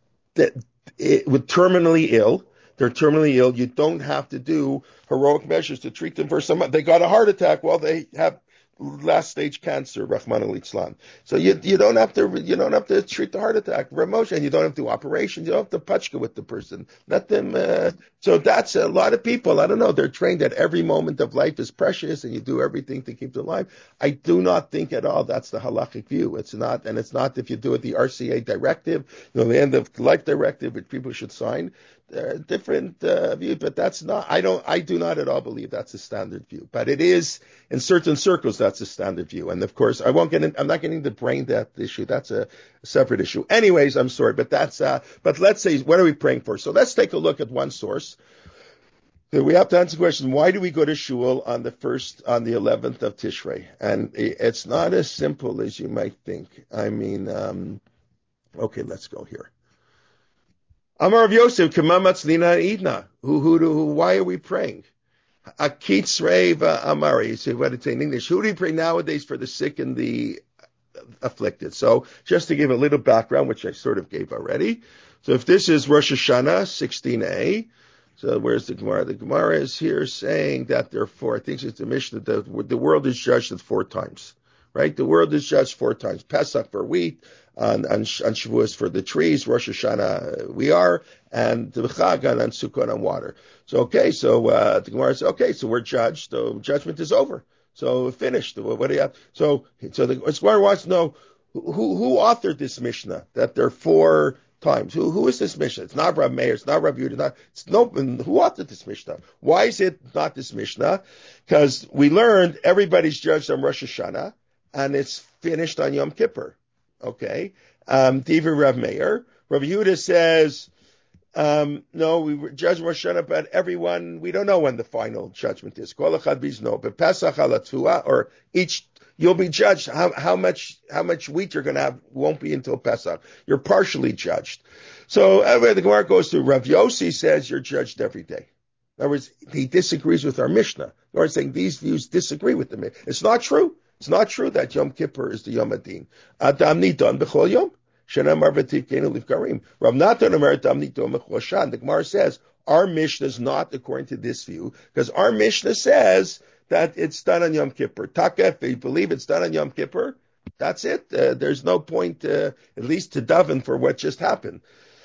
A: with terminally ill. They're terminally ill. You don't have to do heroic measures to treat them for they got a heart attack. Well, they have last stage cancer, Rahman al-Islam. So you don't have to treat the heart attack, Rav Moshe, and you don't have to do operations. You don't have to pachka with the person. Let them. So that's a lot of people. I don't know. They're trained that every moment of life is precious, and you do everything to keep them alive. I do not think at all that's the halachic view. It's not, and it's not if you do it the RCA directive, the end of life directive, which people should sign. Different view, but that's not. I do not at all believe that's a standard view. But it is in certain circles that's a standard view. And of course, I'm not getting the brain death issue. That's a separate issue. Anyways, I'm sorry, but that's. But let's say, what are we praying for? So let's take a look at one source. We have to answer the question: why do we go to shul on the 11th of Tishrei? And it's not as simple as you might think. I mean, okay, let's go here. Amar Rav Yosef, Kamamatz Lina Idna. Why are we praying? Akitz Reva Amari. So what it's in English. Who do we pray nowadays for the sick and the afflicted? So just to give a little background, which I sort of gave already. So if this is Rosh Hashanah, 16a. So where's the Gemara? The Gemara is here saying that therefore, I think it's the Mishnah, that the world is judged at 4 times. Right? The world is judged 4 times. Pesach for wheat, on Shavuos for the trees, Rosh Hashanah we are, and the Chag on Sukkot on water. So the Gemara says, okay, so we're judged. The judgment is over. So finished. What do you have? So the Gemara wants to know who authored this Mishnah that there are 4 times. Who is this Mishnah? It's not Rav Meir. It's not Rav Yehuda. Who authored this Mishnah? Why is it not this Mishnah? Because we learned everybody's judged on Rosh Hashanah, and it's finished on Yom Kippur. Okay. Divrei Rav Meir. Rav Yehuda says, no, we judge Rosh Hashanah, but everyone, we don't know when the final judgment is. Kol echad bizno. But Pesach alatua, or each, you'll be judged. How much wheat you're going to have won't be until Pesach. You're partially judged. So the Gemara goes through. Rav Yossi says you're judged every day. In other words, he disagrees with our Mishnah. In other words, saying these views disagree with the Mishnah. It's not true. It's not true that Yom Kippur is the Yom Adin. Adam nidon b'chol yom. Shenamar v'tivkenu livkarim. Rav Natan Omer Adam nidon b'chol shan. The Gemara says our Mishnah is not according to this view, because our Mishnah says that it's done on Yom Kippur. Taka, if you believe it's done on Yom Kippur, that's it. There's no point, at least to daven for what just happened.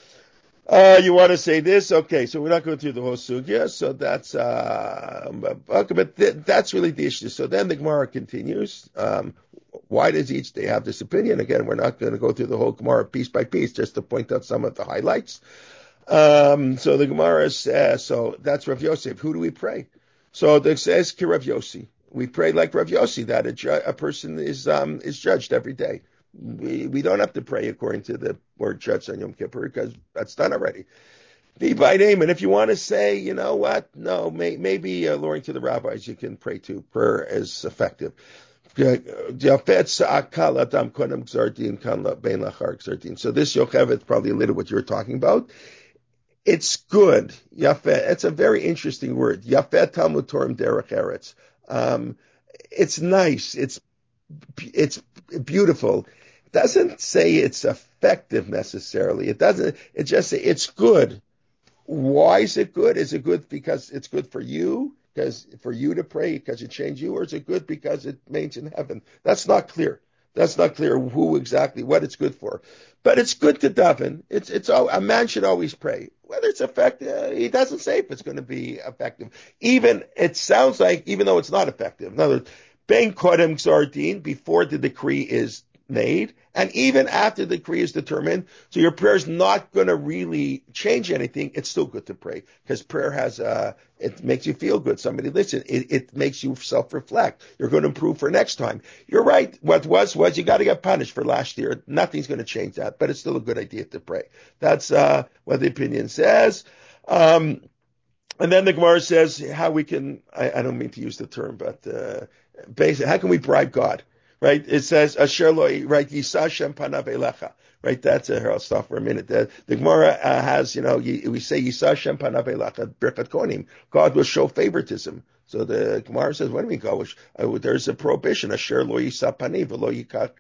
A: You want to say this? Okay, so we're not going through the whole sugya, so that's, okay, but that's really the issue. So then the Gemara continues. Why does each day have this opinion? Again, we're not going to go through the whole Gemara piece by piece, just to point out some of the highlights. So the Gemara says, so that's Rav Yosef. Who do we pray? So it says, Ki Rav Yossi. We pray like Rav Yossi, that a person is judged every day. We don't have to pray according to the word judged on Yom Kippur, because that's done already. Be by name, and if you want to say, you know what, no, maybe according to the rabbis you can pray to. Prayer is effective. So this Yocheved is probably a little what you're talking about. It's good. Yafet. It's a very interesting word. Yafet Talmud Torah Derech Eretz. It's nice. It's beautiful. It doesn't say it's effective necessarily. It doesn't. It just say it's good. Why is it good? Is it good because it's good for you? because for you to pray because it changed you, or is it good because it means in heaven? That's not clear. That's not clear who exactly, what it's good for. But it's good to daven. A man should always pray. Whether it's effective, he doesn't say if it's going to be effective. Even, it sounds like, even though it's not effective. In other words, ben kodem gzar din, before the decree is made, and even after the decree is determined, so your prayer is not going to really change anything. It's still good to pray because prayer has it makes you feel good. Somebody listen. It makes you self-reflect. You're going to improve for next time. You're right. What was you got to get punished for last year. Nothing's going to change that, but it's still a good idea to pray. That's what the opinion says. And then the Gemara says how we can. I don't mean to use the term, but basically, how can we bribe God? Right? It says, Asher lo, right, Yisa Shem panav elecha. Right? That's here. I'll stop for a minute. The Gemara has, we say Yisa Shem panav elecha, Birkat Kohanim. God will show favoritism. So the Gemara says, what do you mean God will, there's a prohibition. Asher lo Yisa paniv, lo yikach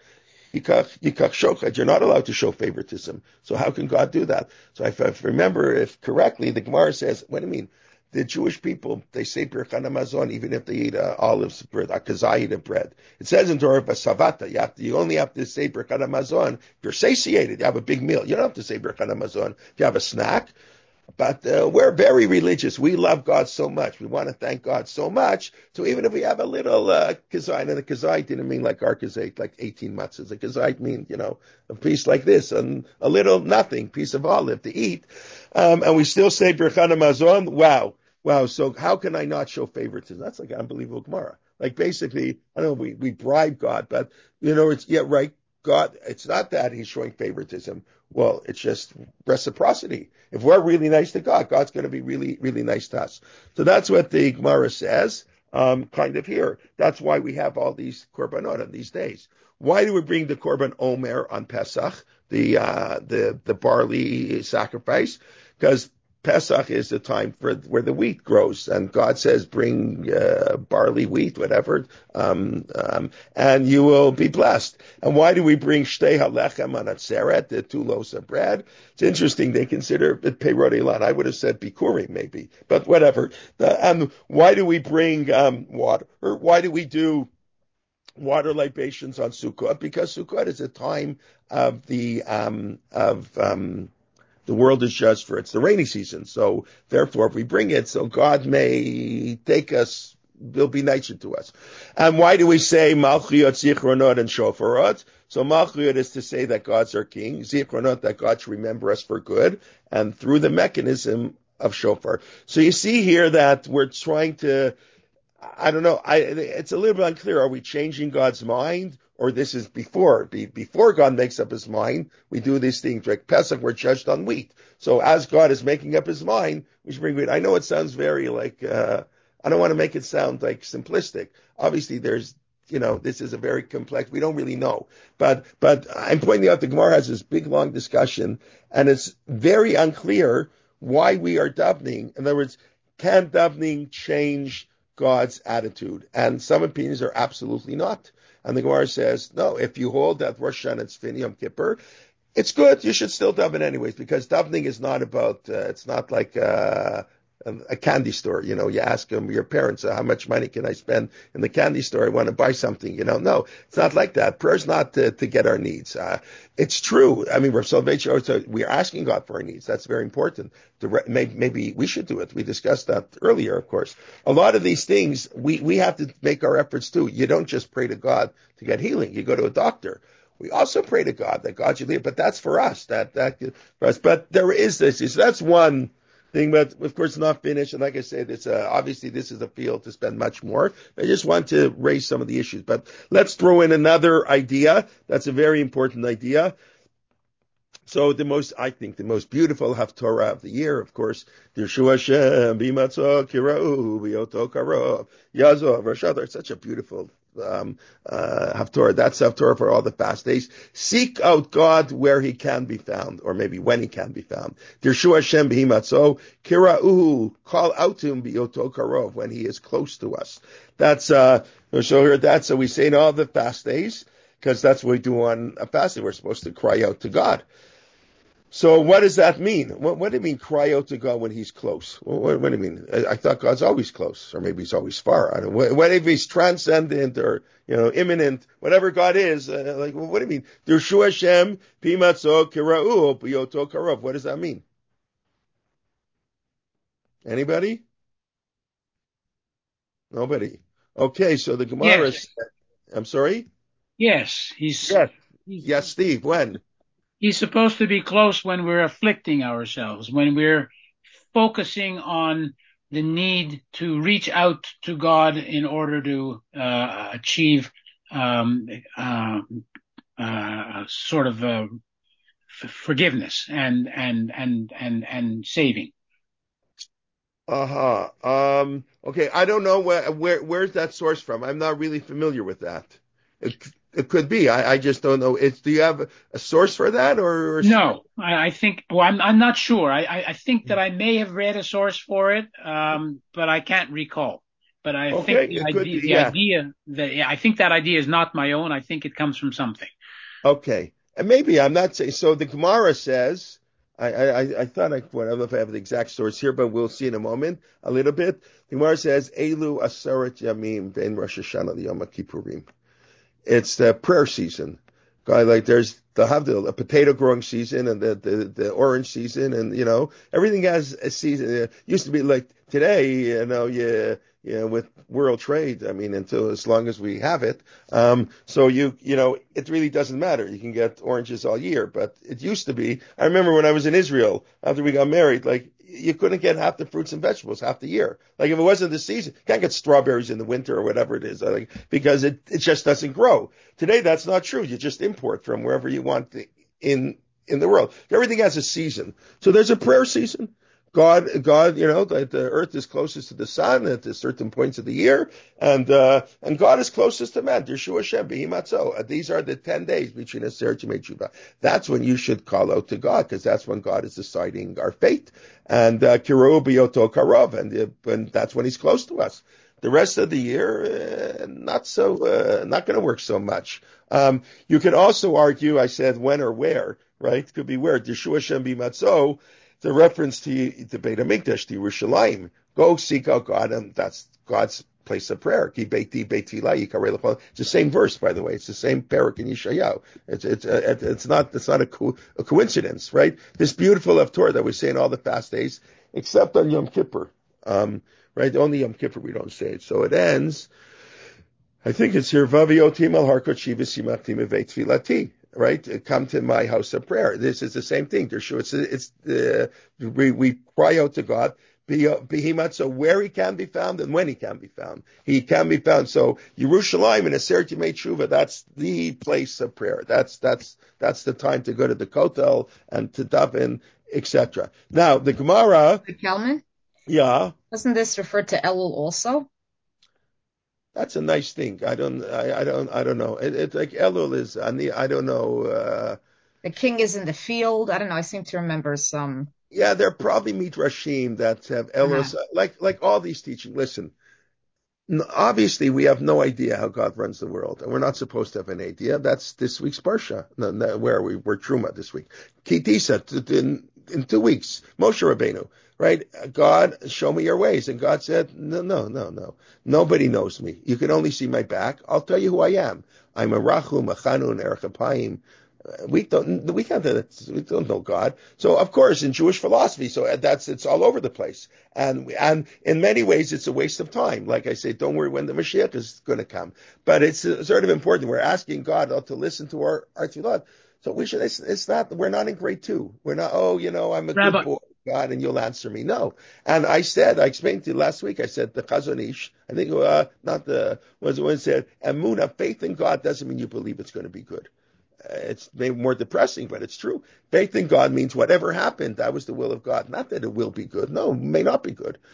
A: shochad. You're not allowed to show favoritism. So how can God do that? So if I remember correctly, the Gemara says, what do you mean? The Jewish people, they say Birkat Hamazon even if they eat olives bread, kazayit bread. It says in Torah Basavata, you only have to say Birkat Hamazon if you're satiated, you have a big meal. You don't have to say Birkat Hamazon if you have a snack. But we're very religious. We love God so much. We want to thank God so much. So even if we have a little kazayit, and the kazayit didn't mean like our kazayit, like 18 matzahs. The kazayit means, a piece like this, and a little nothing, piece of olive to eat. And we still say Birkat Hamazon. Wow. So how can I not show favoritism? That's like an unbelievable Gemara. Like basically, I don't know, we bribe God, but right. God, it's not that he's showing favoritism. Well, it's just reciprocity. If we're really nice to God, God's going to be really, really nice to us. So that's what the Gemara says, kind of here. That's why we have all these korbanot on these days. Why do we bring the korban omer on Pesach, the barley sacrifice? Because Pesach is the time where the wheat grows, and God says, bring barley, wheat, whatever, and you will be blessed. And why do we bring shtei halechem on atzeret, the 2 loaves of bread? It's interesting, they consider it peirot ilan. I would have said bikurim maybe, but whatever. And why do we bring water? Or why do we do water libations on Sukkot? Because Sukkot is a time of the world is judged for it's the rainy season. So therefore, if we bring it, so God may take us, will be nicer to us. And why do we say Malchiyot, Zichronot, and Shofarot? So Malchiyot is to say that God's our king. Zichronot, that God should remember us for good. And through the mechanism of Shofar. So you see here that we're trying to, I don't know, it's a little bit unclear. Are we changing God's mind? Or this is before God makes up his mind, we do these things. Like Pesach, we're judged on wheat. So as God is making up his mind, we should bring wheat. I know it sounds very like, I don't want to make it sound like simplistic. Obviously there's, this is a very complex, we don't really know. But I'm pointing out the Gemara has this big long discussion, and it's very unclear why we are davening. In other words, can davening change God's attitude? And some opinions are absolutely not. And the Gemara says, no, if you hold that Rosh Hashanah and Tzfini Yom Kippur, it's good. You should still daven anyways, because davening is not about, it's not like a candy store. You ask them, your parents, how much money can I spend in the candy store? I want to buy something. No, it's not like that. Prayer's not to get our needs. It's true. I mean, we're asking God for our needs. That's very important. Maybe we should do it. We discussed that earlier, of course. A lot of these things, we have to make our efforts too. You don't just pray to God to get healing. You go to a doctor. We also pray to God that God should heal, but that's for us. That for us. But there is this. So that's one thing, but of course not finished. And like I said, it's obviously this is a field to spend much more. I just want to raise some of the issues, but let's throw in another idea. That's a very important idea. So I think the most beautiful Haftorah of the year, of course, Dirshu Hashem, Bimatzah, Kira'u, B'yoto Karov, Yazov, Rosh Hashanah. It's such a beautiful Haftorah. That's Haftorah for all the fast days. Seek out God where he can be found, or maybe when he can be found. Dirshu Hashem, Bimatzah, Kira'u, call out to him, B'yoto Karov, when he is close to us. That's so we say in all the fast days, because that's what we do on a fast day. We're supposed to cry out to God. So what does that mean? What do you mean cry out to God when he's close? What do you mean? I thought God's always close, or maybe he's always far. I don't know. What if he's transcendent or, imminent, whatever God is, what do you mean? Dirshu Hashem, pimatzo kira'u, piyoto karov. What does that mean? Anybody? Nobody. Okay, so the Gemara
G: Yes.
A: I'm sorry?
G: Yes.
A: Yes, Steve, when?
G: He's supposed to be close when we're afflicting ourselves, when we're focusing on the need to reach out to God in order to achieve sort of forgiveness and saving.
A: Okay, I don't know where's that source from. I'm not really familiar with that. It could be. I just don't know. Do you have a source for that or?
G: No, I think. Well, I'm not sure. I think that I may have read a source for it, but I can't recall. But I think I think that idea is not my own. I think it comes from something.
A: Okay, and maybe I'm not saying. So the Gemara says. I thought I don't know if I have the exact source here, but we'll see in a moment a little bit. The Gemara says Elu Aseret Yamim Ben Rosh Hashanah Yom Kippurim. It's the prayer season. There's the Havdil, a potato growing season and the orange season, and everything has a season. It used to be like today, with world trade. I mean, until as long as we have it. So it really doesn't matter. You can get oranges all year, but it used to be. I remember when I was in Israel after we got married, you couldn't get half the fruits and vegetables half the year. If it wasn't the season, you can't get strawberries in the winter or whatever it is, because it just doesn't grow. Today, that's not true. You just import from wherever you want in the world. Everything has a season. So there's a prayer season. God, that the earth is closest to the sun at certain points of the year, and God is closest to man. Dirshu Hashem b'himatzo. These are the 10 days between Aser Yemei Tshuva. That's when you should call out to God, because that's when God is deciding our fate. And Kirou b'yoto karov, and that's when He's close to us. The rest of the year, not going to work so much. You could also argue, I said when or where, right? It could be where. Dirshu Hashem b'himatzo. The reference to the Beit HaMikdash, to Yerushalayim. Go seek out God, and that's God's place of prayer. Ki beiti beiti la yikarei l'chol. It's the same verse, by the way. It's the same parak in Yeshayahu. It's not a coincidence, right? This beautiful Haftorah that we say in all the fast days, except on Yom Kippur, right? Only Yom Kippur we don't say it. So it ends. I think it's here. Vaviotim al harkot shivas yimachtim evei tfilati. Right? Come to my house of prayer. This is the same thing. We cry out to God, so where He can be found and when He can be found. He can be found. So Yerushalayim and Aser Yemei Tshuva, that's the place of prayer. That's the time to go to the Kotel and to daven, etc. Now the Gemara.
F: Kelman?
A: Yeah.
F: Doesn't this refer to Elul also?
A: That's a nice thing. I don't know. It's like Elul is. I don't know.
F: The king is in the field. I don't know. I seem to remember some.
A: Yeah, there are probably midrashim that have Elul, like all these teaching. Listen, obviously we have no idea how God runs the world, and we're not supposed to have an idea. That's this week's parsha. Where we're Truma this week. Kitisa in 2 weeks. Moshe Rabbeinu. Right? God, show me your ways. And God said, no. Nobody knows me. You can only see my back. I'll tell you who I am. I'm a Rachum, a Chanun, Erech Apayim. We don't know God. So of course, in Jewish philosophy, it's all over the place. And in many ways, it's a waste of time. Like I say, don't worry when the Mashiach is going to come. But it's sort of important. We're asking God to listen to our tefillah. So we're not in grade 2. We're not, I'm a good boy, God, and you'll answer me. No. And I explained to you last week, I said, the Chazon Ish, I think, was the one who said, Emunah, faith in God doesn't mean you believe it's going to be good. It's maybe more depressing, but it's true. Faith in God means whatever happened, that was the will of God. Not that it will be good. No, it may not be good.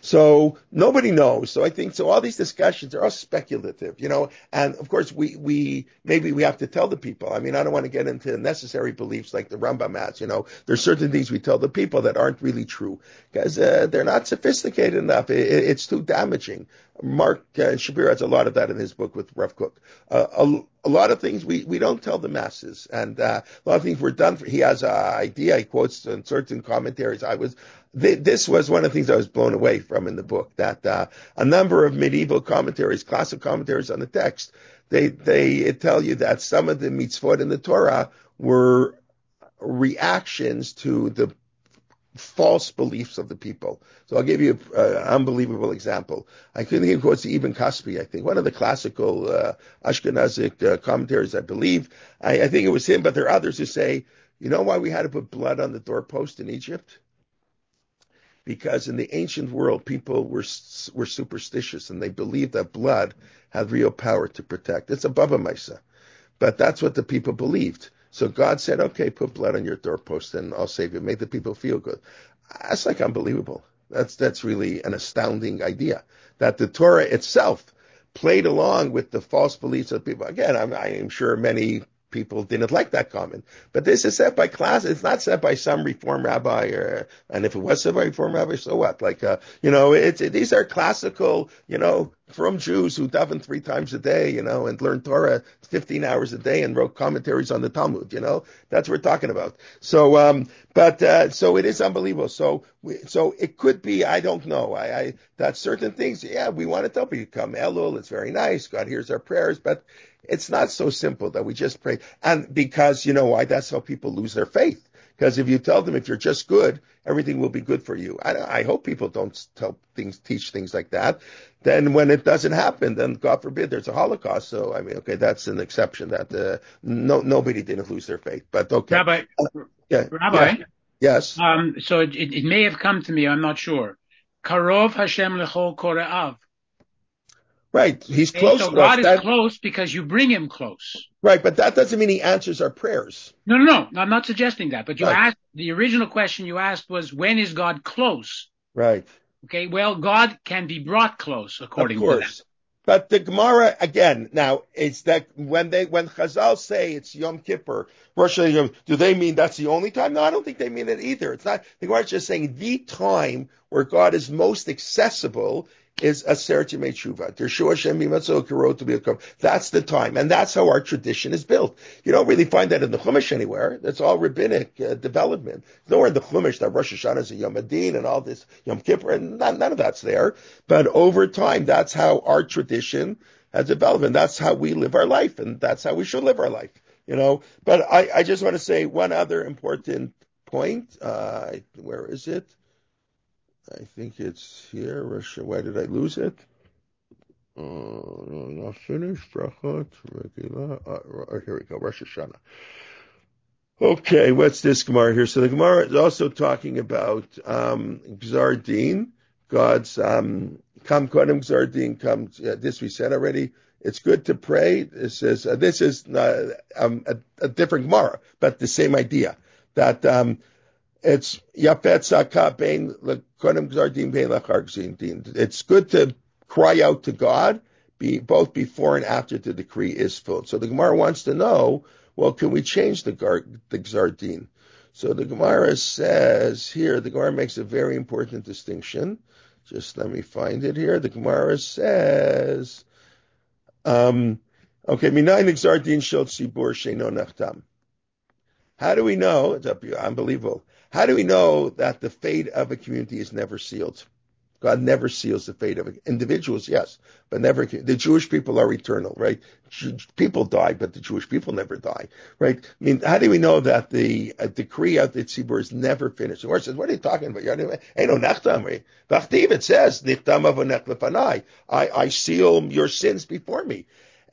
A: So nobody knows. So I think, so all these discussions are all speculative, and of course maybe we have to tell the people. I mean, I don't want to get into necessary beliefs like the Rambam has, there's certain things we tell the people that aren't really true because they're not sophisticated enough. It's too damaging. Mark Shapiro has a lot of that in his book with Rav Kook. A lot of things we don't tell the masses, and a lot of things were done. He has an idea. He quotes in certain commentaries. This was one of the things I was blown away from in the book, that a number of medieval commentaries, classic commentaries on the text, they tell you that some of the mitzvot in the Torah were reactions to the false beliefs of the people. So I'll give you an unbelievable example. I think he quotes Ibn Kaspi, I think, one of the classical Ashkenazic commentaries, I believe. I think it was him, but there are others who say, you know why we had to put blood on the doorpost in Egypt? Because in the ancient world, people were superstitious, and they believed that blood had real power to protect. It's a Bava Maisa, but that's what the people believed. So God said, okay, put blood on your doorpost and I'll save you. Make the people feel good. That's like unbelievable. That's really an astounding idea, that the Torah itself played along with the false beliefs of people. Again, I'm sure many people didn't like that comment, but this is said by class. It's not said by some Reform rabbi, and if it was said by Reform rabbi, so what? These are classical, from Jews who daven 3 times a day, and learn Torah 15 hours a day and wrote commentaries on the Talmud, that's what we're talking about. So, so it is unbelievable. So it could be, I don't know, that certain things, we want to tell people, come Elul, it's very nice, God hears our prayers, but it's not so simple that we just pray. And because, why? That's how people lose their faith. Because if you tell them, if you're just good, everything will be good for you. I hope people don't teach things like that. Then when it doesn't happen, then God forbid there's a Holocaust. So, okay, that's an exception that, nobody didn't lose their faith. But okay.
G: Rabbi?
A: Yeah. Yes.
G: So it may have come to me, I'm not sure. Karov Hashem lechol kore'av.
A: Right. He's close.
G: So God is close because you bring him close.
A: Right. But that doesn't mean he answers our prayers.
G: No. I'm not suggesting that. But you asked, the original question you asked was, when is God close?
A: Right.
G: Okay. Well, God can be brought close according to that.
A: But the Gemara, again, now, it's that when Chazal say it's Yom Kippur, Rosh Hashanah, do they mean that's the only time? No, I don't think they mean it either. It's not, the Gemara is just saying the time where God is most accessible is Aseret Yemei Tshuva. That's the time. And that's how our tradition is built. You don't really find that in the Chumash anywhere. That's all rabbinic development. Nowhere in the Chumash that Rosh Hashanah is a Yom Adin and all this Yom Kippur, and none of that's there. But over time, that's how our tradition has developed. And that's how we live our life. And that's how we should live our life. But I just want to say one other important point. Where is it? I think it's here. Why did I lose it? Not finished. Brachot. Here we go. Rosh Hashanah. Okay, what's this Gemara here? So the Gemara is also talking about Gzar Din. God's Kam Kodem Gzar Din. This we said already. It's good to pray. This is a different Gemara, but the same idea that it's Yapet Saka Bein Kodem Gzar Din Bein Lachar Gzar Din. It's good to cry out to God, both before and after the decree is filled. So the Gemara wants to know, well, can we change the Gzar Din? So the Gemara says here, the Gemara makes a very important distinction. Just let me find it here. The Gemara says, Minayin Gzar Din Shel Tzibur Sheino Nachtam. How do we know? It's unbelievable. How do we know that the fate of a community is never sealed? God never seals the fate of individuals, yes, but never. The Jewish people are eternal, right? People die, but the Jewish people never die, right? I mean, how do we know that the decree of the Tzibur is never finished? The Lord says, what are you talking about? It says, I seal your sins before me.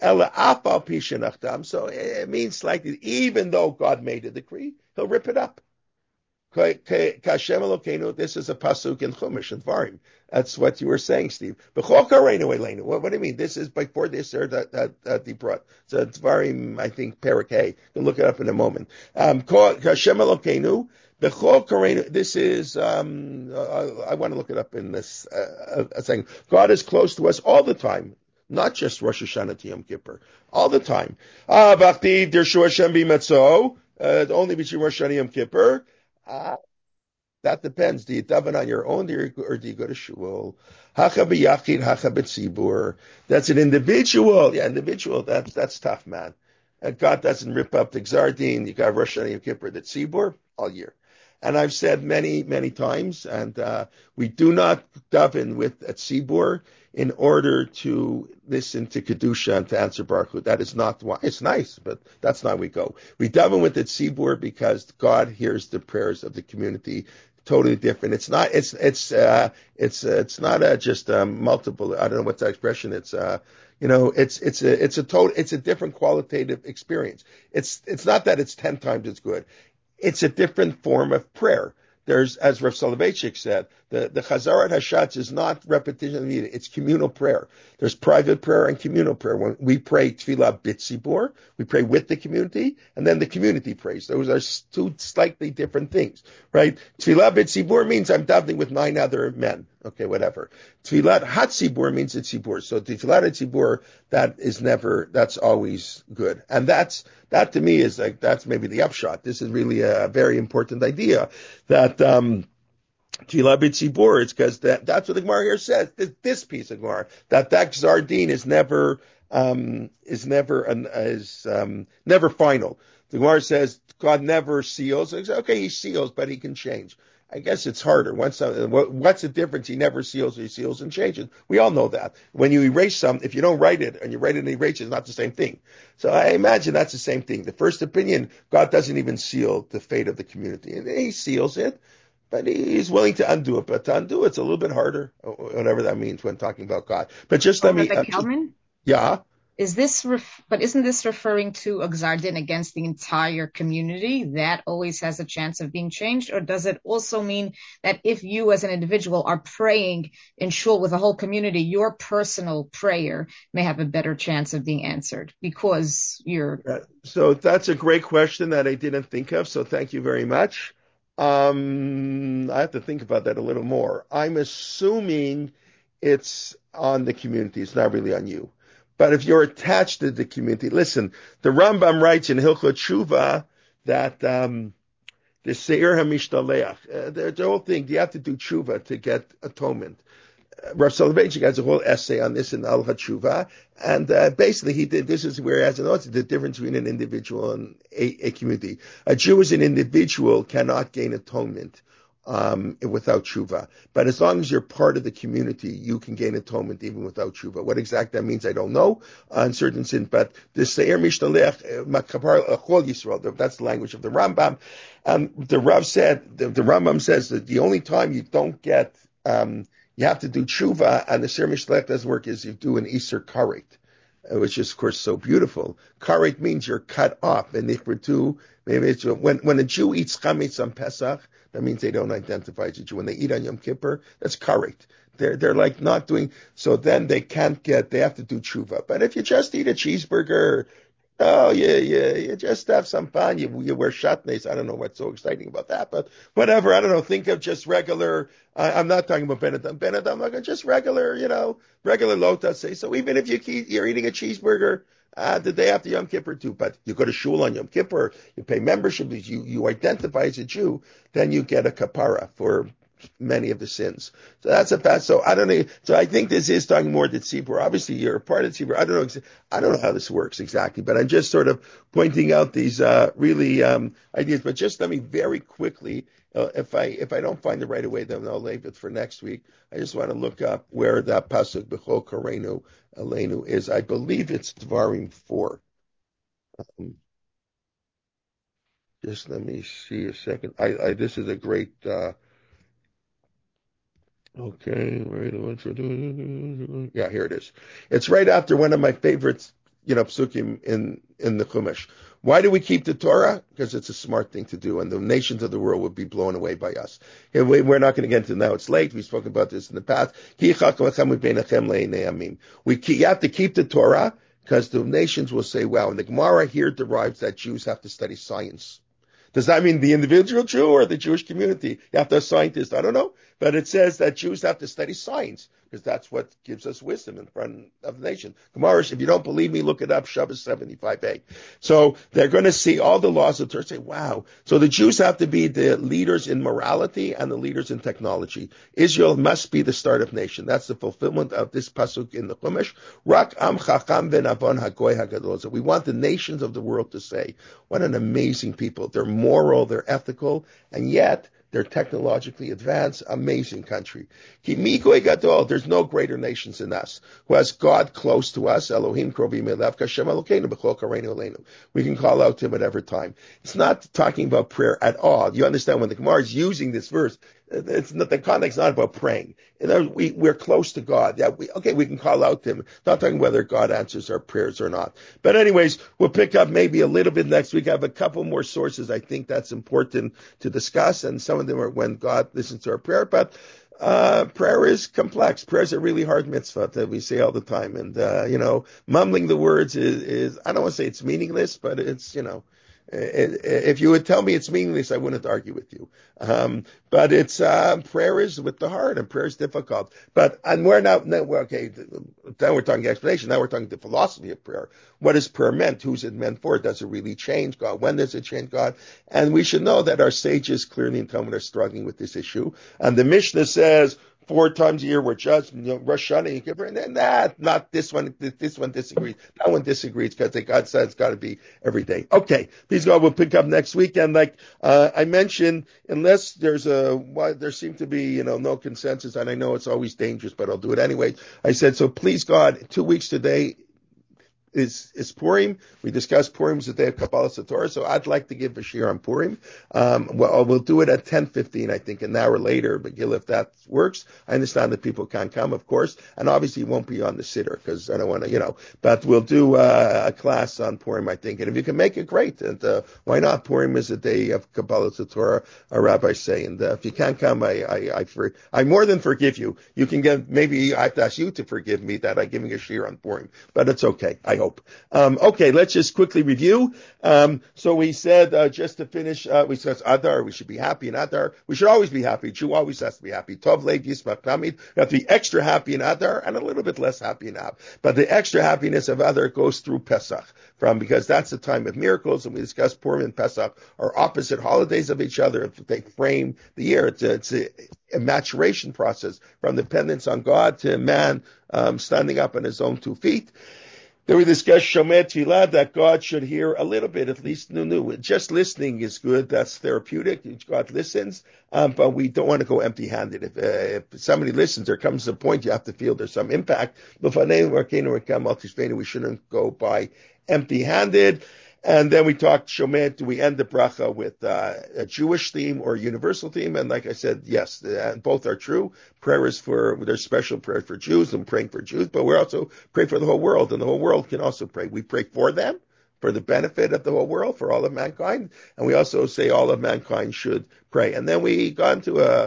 A: So it means like, even though God made a decree, he'll rip it up. This is a pasuk in Chumash and Dvarim. That's what you were saying, Steve. What do you mean? This is before this that he brought. So Dvarim, I think, Perek Hey. You can look it up in a moment. Bechol Kareinu, this is, I want to look it up in this, a second. God is close to us all the time. Not just Rosh Hashanah to Yom Kippur. All the time. V'achtiv dirshu Hashem b'matzo, only between Rosh Hashanah and Yom Kippur. That depends. Do you daven on your own or do you go to shul? Hacha b'yachid, hacha b'tzibur. That's an individual. Yeah, individual. That's tough, man. God doesn't rip up the Gzardin. You got Rosh Hashanah Yom Kippur, the tzibur, all year. And I've said many, many times, and we do not daven with a tzibur in order to listen to Kedusha and to answer Baruch Hu. That is not why. It's nice, but that's not where we go. We daven with the tzibur because God hears the prayers of the community. Totally different. It's not. It's not just multiple. I don't know what's that expression. It's it's a different qualitative experience. It's not that it's 10 times as good. It's a different form of prayer. There's, as Rav Soloveitchik said, the Chazarat Hashatz is not repetition of the it's communal prayer. There's private prayer and communal prayer. When we pray Tefillah B'tzibur, we pray with the community, and then the community prays. Those are two slightly different things, right? Tefillah B'tzibur means I'm davening with 9 other men. Okay, whatever. Tefillah Hatzibur means it's Tzibur. So Tefillah Tzibur, that's always good. And that to me is like, that's maybe the upshot. This is really a very important idea that, Tefillah B'tzibur, it's because that's what the Gemara here says, this piece of Gemara, that Gzardin is never final. The Gemara says God never seals. Okay, he seals, but he can change. I guess it's harder. What's the difference? He never seals, he seals and changes. We all know that. When you erase something, if you don't write it and you write it and erase it, it's not the same thing. So I imagine that's the same thing. The first opinion, God doesn't even seal the fate of the community. And he seals it, but he's willing to undo it. But to undo it's a little bit harder, whatever that means when talking about God. But just let me... Yeah.
F: But isn't this referring to a Gzardin against the entire community that always has a chance of being changed? Or does it also mean that if you as an individual are praying in shul with a whole community, your personal prayer may have a better chance of being answered because you're...
A: So that's a great question that I didn't think of. So thank you very much. I have to think about that a little more. I'm assuming it's on the community. It's not really on you. But if you're attached to the community, listen, the Rambam writes in Hilchot Tshuva that the Seir HaMishtaleach, the whole thing, you have to do Tshuva to get atonement. Rav Soloveitchik has a whole essay on this in Al HaTshuva, and basically this is where he has noticed the difference between an individual and a community. A Jew as an individual cannot gain atonement without tshuva. But as long as you're part of the community, you can gain atonement even without tshuva. What exactly that means, I don't know, on certain sins. But the Seir Mishnalech, Makapar Chol Yisrael, that's the language of the Rambam. The Rambam says that the only time you don't get, you have to do tshuva, and the Seir Mishnalech doesn't work, is you do an Iser Karet, which is, of course, so beautiful. Karet means you're cut off. And maybe it's when a Jew eats chametz on Pesach, that means they don't identify as a Jew. When they eat on Yom Kippur, that's karet. They're like not doing, so then they have to do tshuva. But if you just eat a cheeseburger, you just have some fun, you wear shatnez, I don't know what's so exciting about that, but whatever, I don't know, think of just regular, I'm not talking about Ben Adam, like just regular, regular lotas. So even if you're eating a cheeseburger, the day after Yom Kippur too, but you go to shul on Yom Kippur, you pay membership, you identify as a Jew, then you get a kapara for many of the sins. So that's a fact. So I don't know. So I think this is talking more to tzibur. Obviously, you're a part of tzibur. I don't know how this works exactly, but I'm just sort of pointing out these really ideas. But just let me very quickly, if I don't find it right away, then I'll leave it for next week. I just want to look up where that pasuk B'chol Kareinu Aleinu is. I believe it's Dvarim 4. Just let me see a second. This is a great. Okay, yeah, here it is. It's right after one of my favorites, psukim in the Chumash. Why do we keep the Torah? Because it's a smart thing to do, and the nations of the world would be blown away by us. We're not going to get into it now. It's late. We've spoken about this in the past. You have to keep the Torah because the nations will say, wow, and the Gemara here derives that Jews have to study science. Does that mean the individual Jew or the Jewish community? You have to have scientists. I don't know. But it says that Jews have to study science because that's what gives us wisdom in front of the nation. Gemara, if you don't believe me, look it up, Shabbos 75a. So they're going to see all the laws of Torah, say, wow. So the Jews have to be the leaders in morality and the leaders in technology. Israel must be the startup nation. That's the fulfillment of this pasuk in the Chumash. Rak am chacham ben avon hagoy hagadol. So we want the nations of the world to say, what an amazing people. They're moral, they're ethical, and yet they're technologically advanced, amazing country. There's no greater nations than us, who has God close to us. Elohim krovim elev kashem Elokeinu b'chol kareinu aleinu. We can call out to him at every time. It's not talking about prayer at all. You understand when the Gemara is using this verse, it's not, the context is not about praying. We're close to God. Yeah, we can call out to him. Not talking whether God answers our prayers or not. But anyways, we'll pick up maybe a little bit next week. I have a couple more sources I think that's important to discuss, and some of them are when God listens to our prayer. But prayer is complex. Prayer is a really hard mitzvah that we say all the time. And, mumbling the words is, I don't want to say it's meaningless, but it's, if you would tell me it's meaningless, I wouldn't argue with you. But it's, prayer is with the heart, and prayer is difficult. And we're now, okay, then we're talking explanation. Now we're talking the philosophy of prayer. What is prayer meant? Who's it meant for? Does it really change God? When does it change God? And we should know that our sages clearly in Talmud are struggling with this issue. And the Mishnah says, 4 times a year we're judged, Rosh Hashanah, and not this one. This one disagrees. That one disagrees because God said it's got to be every day. Okay, please God, we'll pick up next week. And like I mentioned, unless there seems to be no consensus, and I know it's always dangerous, but I'll do it anyway. I said so. Please God, 2 weeks today is Purim. We discussed Purim is the day of Kabbalah Satorah, so I'd like to give a shir on Purim. We'll do it at 10:15, I think, an hour later, but Gil, if that works. I understand that people can't come, of course, and obviously it won't be on the siddur, because I don't want to, but we'll do a class on Purim, I think, and if you can make it, great, and why not? Purim is a day of Kabbalah Satorah, our rabbis say, and if you can't come, I more than forgive you. You can maybe I have to ask you to forgive me that I'm giving a shir on Purim, but it's okay, I hope. Okay, let's just quickly review. So we said, just to finish, we said Adar, we should be happy in Adar. We should always be happy. Jew always has to be happy. Tov Lev Yismach Tamid. You have to be extra happy in Adar and a little bit less happy in Av. But the extra happiness of Adar goes through Pesach, because that's the time of miracles, and we discussed Purim and Pesach are opposite holidays of each other. They frame the year. It's a maturation process from dependence on God to man standing up on his own 2 feet. Then we discussed Shomer Tefillah, that God should hear a little bit, at least new. Just listening is good. That's therapeutic. God listens, but we don't want to go empty-handed. If somebody listens, there comes a point you have to feel there's some impact. We shouldn't go by empty-handed. And then we talked Shomer. Do we end the bracha with a Jewish theme or a universal theme? And like I said, yes, both are true. Prayer is there's special prayer for Jews and praying for Jews, but we also pray for the whole world, and the whole world can also pray. We pray for them, for the benefit of the whole world, for all of mankind, and we also say all of mankind should pray. And then we got into a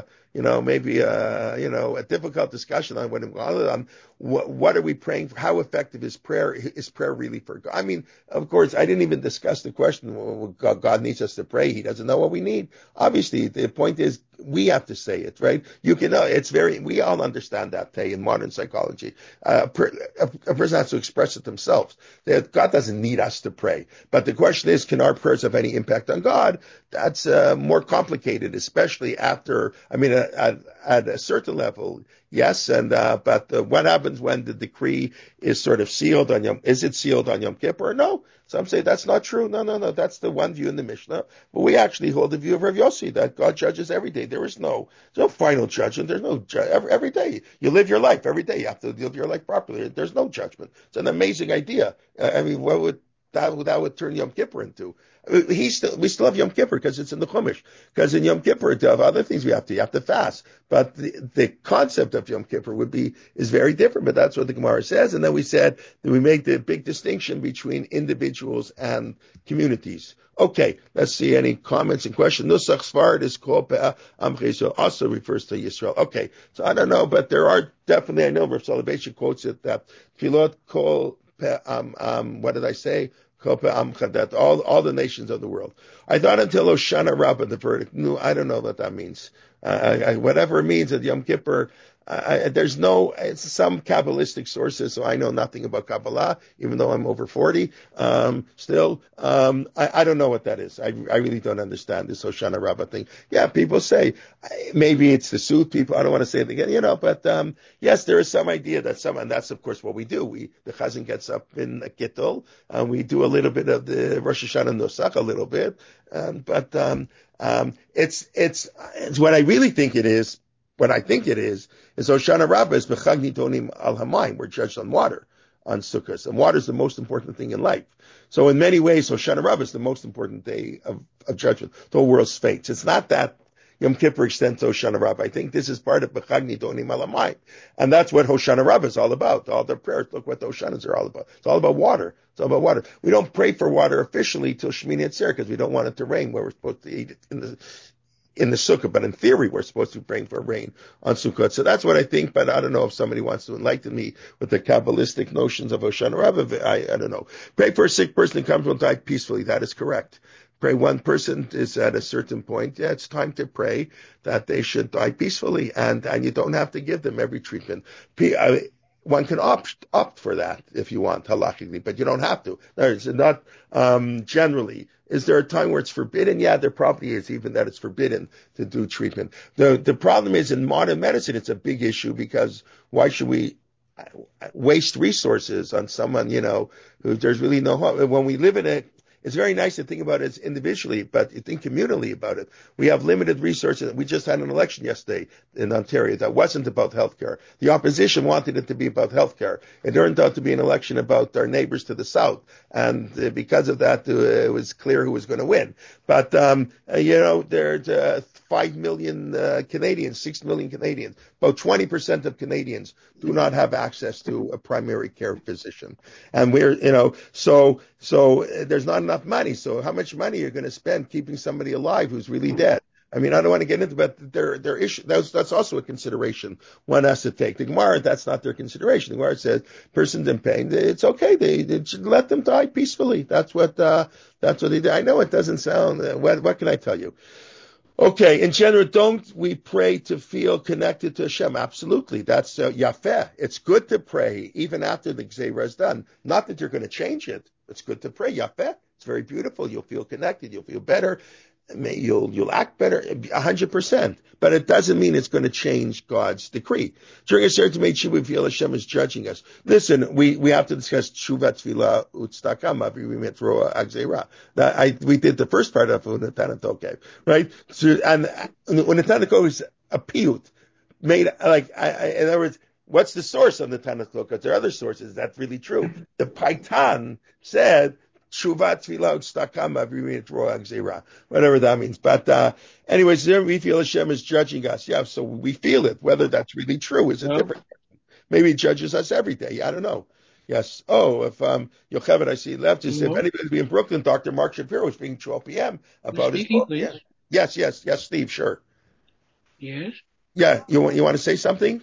A: difficult discussion on what are we praying for? How effective is prayer? Is prayer really for God? I mean, of course, I didn't even discuss the question. Well, God needs us to pray. He doesn't know what we need. Obviously, the point is we have to say it, right? We all understand that, in modern psychology. A person has to express it themselves. God doesn't need us to pray. But the question is, can our prayers have any impact on God? That's more complicated, especially at a certain level, yes. But what happens when the decree is sort of sealed on is it sealed on Yom Kippur? No. Some say that's not true. No. That's the one view in the Mishnah. But we actually hold the view of Rav Yossi that God judges every day. There's no final judgment. There's no every day. You live your life every day. You have to live your life properly. There's no judgment. It's an amazing idea. What would that would turn Yom Kippur into? We still have Yom Kippur because it's in the Chumash. Because in Yom Kippur, to have other things you have to fast. But the concept of Yom Kippur is very different. But that's what the Gemara says. And then we said that we make the big distinction between individuals and communities. Okay, let's see any comments and questions. Nusach Sfarad is called Amchei Yisrael, also refers to Yisrael. Okay, so I don't know, but there are definitely, I know Rav Soloveitchik quotes it that Tefillot call what did I say? that all the nations of the world. I thought until Hoshana Rabbah, the verdict. No, I don't know what that means. Whatever it means at Yom Kippur, there's it's some Kabbalistic sources, so I know nothing about Kabbalah, even though I'm over 40. Still, I don't know what that is. I really don't understand this Hoshana Rabbah thing. Yeah, people say, maybe it's the suit people, I don't want to say it again, but, yes, there is some idea that and that's of course what we do. The Chazan gets up in a Gittel, we do a little bit of the Rosh Hashanah Nosach, a little bit, but it's what I really think it is. What I think it is Hoshana Rabbah is B'chag Nitonim al Hamayim. We're judged on water, on Sukkot. And water is the most important thing in life. So in many ways, Hoshana Rabbah is the most important day of judgment. The whole world's fates. It's not that Yom Kippur extends to Hoshana Rabbah. I think this is part of B'chag Nitonim al Hamayim. And that's what Hoshana Rabbah is all about. All the prayers, look what the Hoshanas are all about. It's all about water. It's all about water. We don't pray for water officially till Shemini Atzeret because we don't want it to rain where we're supposed to eat it in the Sukkah, but in theory, we're supposed to be praying for rain on Sukkot. So that's what I think, but I don't know if somebody wants to enlighten me with the Kabbalistic notions of Hoshana Rabbah. I don't know. Pray for a sick person who comes will die peacefully. That is correct. Pray one person is at a certain point. Yeah, it's time to pray that they should die peacefully, and you don't have to give them every treatment. One can opt for that if you want, halachically, but you don't have to. There's not, generally. Is there a time where it's forbidden? Yeah, there probably is, even that it's forbidden to do treatment. The problem is in modern medicine, it's a big issue because why should we waste resources on someone, who there's really no hope? When we live in it's very nice to think about it individually, but you think communally about it. We have limited resources. We just had an election yesterday in Ontario that wasn't about healthcare. The opposition wanted it to be about healthcare. It turned out to be an election about our neighbors to the south. And because of that, it was clear who was going to win. But, there's 5 million Canadians, 6 million Canadians. About 20% of Canadians do not have access to a primary care physician. And so there's not enough money. So how much money are you going to spend keeping somebody alive who's really dead? I mean, I don't want to get into it, but their issue, that's also a consideration one has to take. The Gemara, that's not their consideration. The Gemara says, person's in pain, it's okay. They should let them die peacefully. That's what they do. I know it doesn't sound, what can I tell you? Okay, in general, don't we pray to feel connected to Hashem? Absolutely. That's yafeh. It's good to pray even after the Gzeira is done. Not that you're going to change it. It's good to pray. Yafeh. It's very beautiful. You'll feel connected. You'll feel better. You'll act better, 100%. But it doesn't mean it's going to change God's decree. During a certain Tshuva, we feel Hashem is judging us. Listen, we have to discuss Tshuva Tefillah Utstakam Avri Roa Agzeira. We did the first part of Unetana Tokev, right? So, and Unetana Tokev is a piyut made in other words. What's the source of the Tanakh Lokas? There are other sources. That's really true. The Paitan said, Tshuva Tefillah Utstakam Avri Roa Agzeira. Whatever that means. But, anyways, we feel Hashem is judging us. Yeah, so we feel it. Whether that's really true is a different question. Maybe he judges us every day. I don't know. Yes. Oh, if Yocheved, I see left, is if anybody's in Brooklyn, Dr. Mark Shapiro is being 12 p.m. about his book.
G: Please.
A: Yeah. Yes, Steve, sure.
G: Yes.
A: Yeah, you want to say something?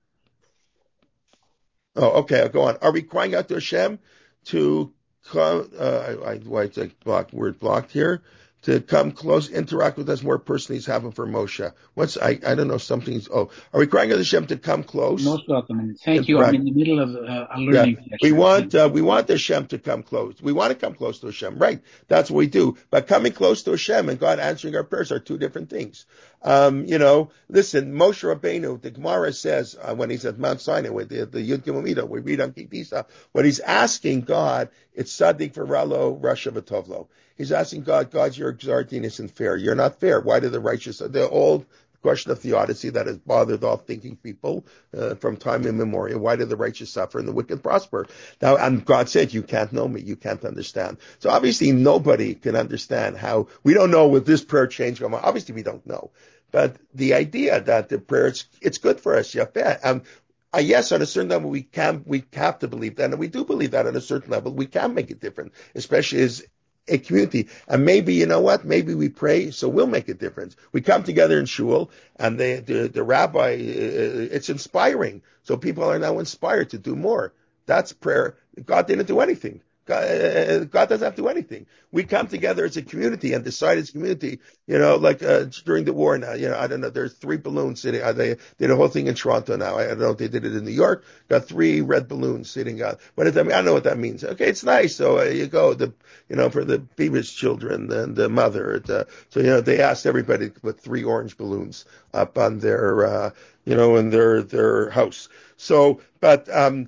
A: Oh, okay, go on. Are we crying out to Hashem to come, word blocked here, to come close, interact with us more personally as happened for Moshe? I don't know, are we crying out to Hashem to come close?
G: Most welcome. Thank you. I'm in the middle of a learning session.
A: We want Hashem to come close. We want to come close to Hashem, right? That's what we do. But coming close to Hashem and God answering our prayers are two different things. Listen, Moshe Rabbeinu, the Gemara says, when he's at Mount Sinai with the Yud Gimel Midah, we read on Kitisa, what he's asking God, it's Sadik for Ralo, Rasha V'Tovlo. He's asking God, your Gzardin isn't fair. You're not fair. Why do the righteous, the old question of theodicy that has bothered all thinking people from time immemorial. Why do the righteous suffer and the wicked prosper? Now, and God said, you can't know me. You can't understand. So obviously nobody can understand how, we don't know with this prayer change. Obviously we don't know. But the idea that the prayer, it's good for us. Yes, on a certain level, we have to believe that. And we do believe that on a certain level, we can make it different, especially as a community. And maybe, you know what? Maybe we pray, so we'll make a difference. We come together in shul, and the rabbi, it's inspiring. So people are now inspired to do more. That's prayer. God didn't do anything. God doesn't have to do anything. We come together as a community and decide as a community, like during the war now, I don't know, there's 3 balloons sitting. They did a whole thing in Toronto now. I don't know if they did it in New York. Got 3 red balloons sitting out. What does that mean? I don't know what that means. Okay, it's nice. So you go, for the Beavis children and the mother. So they asked everybody to put 3 orange balloons up on their, in their house. So, but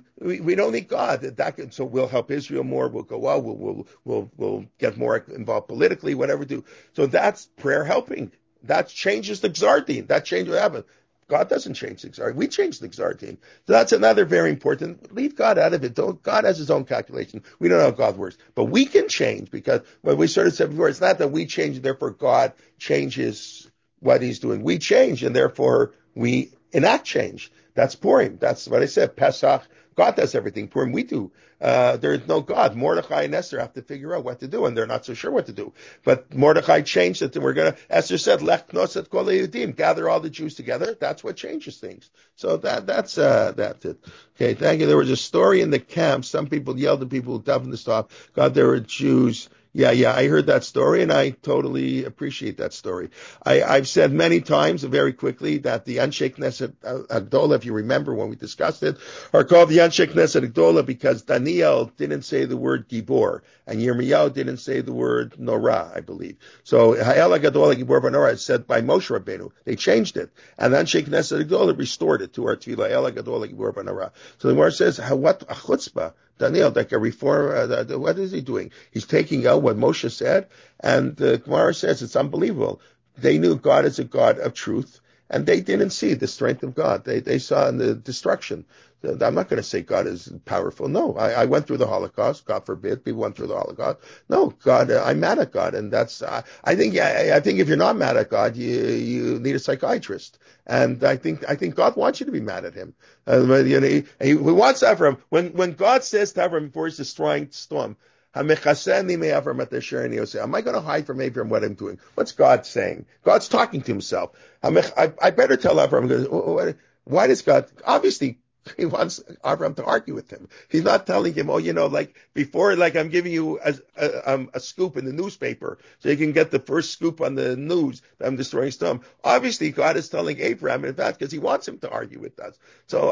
A: we don't need God. So we'll help Israel more. We'll go out. We'll get more involved politically. Whatever we do. So that's prayer helping. That changes the Gzardin. That changes what happened. God doesn't change the Gzardin. We change the Gzardin. So that's another very important. Leave God out of it. God has his own calculation. We don't know how God works, but we can change because what we sort of said before. It's not that we change, and therefore God changes what he's doing. We change, and therefore we enact change. That's Purim. That's what I said. Pesach, God does everything. Purim, we do. There's no God. Mordechai and Esther have to figure out what to do, and they're not so sure what to do. But Mordechai changed it, and Esther said, Lech Knosset Kol Yehudim, gather all the Jews together. That's what changes things. So that's it. Okay, thank you. There was a story in the camp. Some people yelled at people who davened to stop. God, there were Jews. Yeah, I heard that story, and I totally appreciate that story. I've said many times, very quickly, that the Anshe Knesset Agdola, if you remember when we discussed it, are called the Anshe Knesset Agdola because Daniel didn't say the word Gibor, and Yirmiyahu didn't say the word Norah, I believe. So Ha'el HaGadola Gibor Norah is said by Moshe Rabbeinu. They changed it, and Anshe Knesset Agdola restored it to our Tefillah, Ha'el HaGadola Gibor Norah. So the Gemara says, what a chutzpah. Daniel, like a reform, what is he doing? He's taking out what Moshe said, and the Gemara says it's unbelievable. They knew God is a God of truth, and they didn't see the strength of God. They saw in the destruction. I'm not going to say God is powerful. No, I went through the Holocaust. God forbid people went through the Holocaust. No, God, I'm mad at God, and that's. I think if you're not mad at God, you need a psychiatrist. And I think God wants you to be mad at him. He wants Avram. When God says to Avram before he's destroying Storm, am I going to hide from Abram what I'm doing? What's God saying? God's talking to himself. I better tell Avram. Why does God? Obviously, he wants Avram to argue with him. He's not telling him, like before, like I'm giving you a scoop in the newspaper so you can get the first scoop on the news that I'm destroying Sodom. Obviously, God is telling Abraham in fact because he wants him to argue with us. So,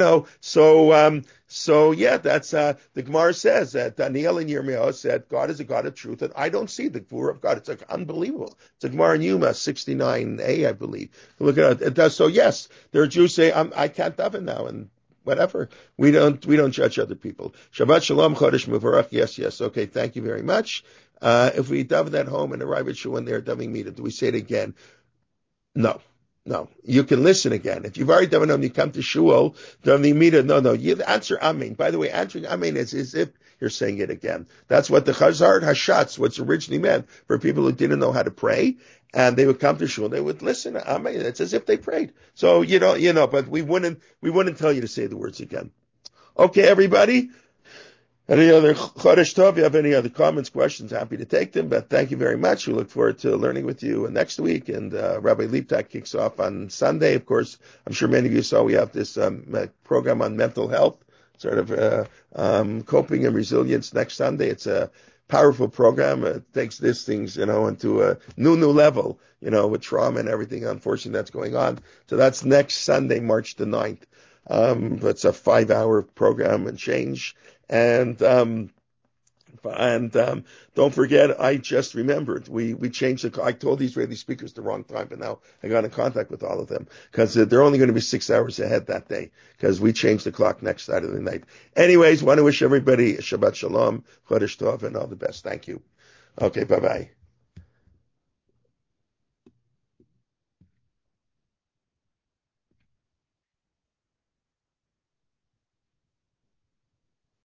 A: that's the Gemara says that Daniel and Yirmiyahu said God is a God of truth, and I don't see the Gvura of God. It's like unbelievable. It's a Gemara in Yuma 69a, I believe. Look at it. It does. So yes, there are Jews say I can't daven now, and whatever. We don't judge other people. Shabbat Shalom, Chodesh Mubarak. Yes. Okay, thank you very much. If we daven at home and arrive at Shul and they're davening Mida, do we say it again? No. You can listen again. If you've already davened home, you come to Shul, davening Mida. No. You answer Amen. By the way, answering Amen is as if you're saying it again. That's what the Chazar Hashatz, what's originally meant for people who didn't know how to pray. And they would come to shul, they would listen. Amen. It's as if they prayed. So, but we wouldn't tell you to say the words again. Okay, everybody. Any other Chodesh Tov? If you have any other comments, questions, happy to take them. But thank you very much. We look forward to learning with you next week. And Rabbi Liptak kicks off on Sunday. Of course, I'm sure many of you saw we have this program on mental health, sort of coping and resilience next Sunday. It's a powerful program. It takes these things, into a new level, with trauma and everything, unfortunately, that's going on. So that's next Sunday, March the 9th. It's a 5-hour program and change. And don't forget, I just remembered, we changed I told the Israeli speakers the wrong time, but now I got in contact with all of them because they're only going to be 6 hours ahead that day because we changed the clock next Saturday night. Anyways, want to wish everybody Shabbat Shalom, Chodesh Tov, and all the best. Thank you. Okay, bye-bye.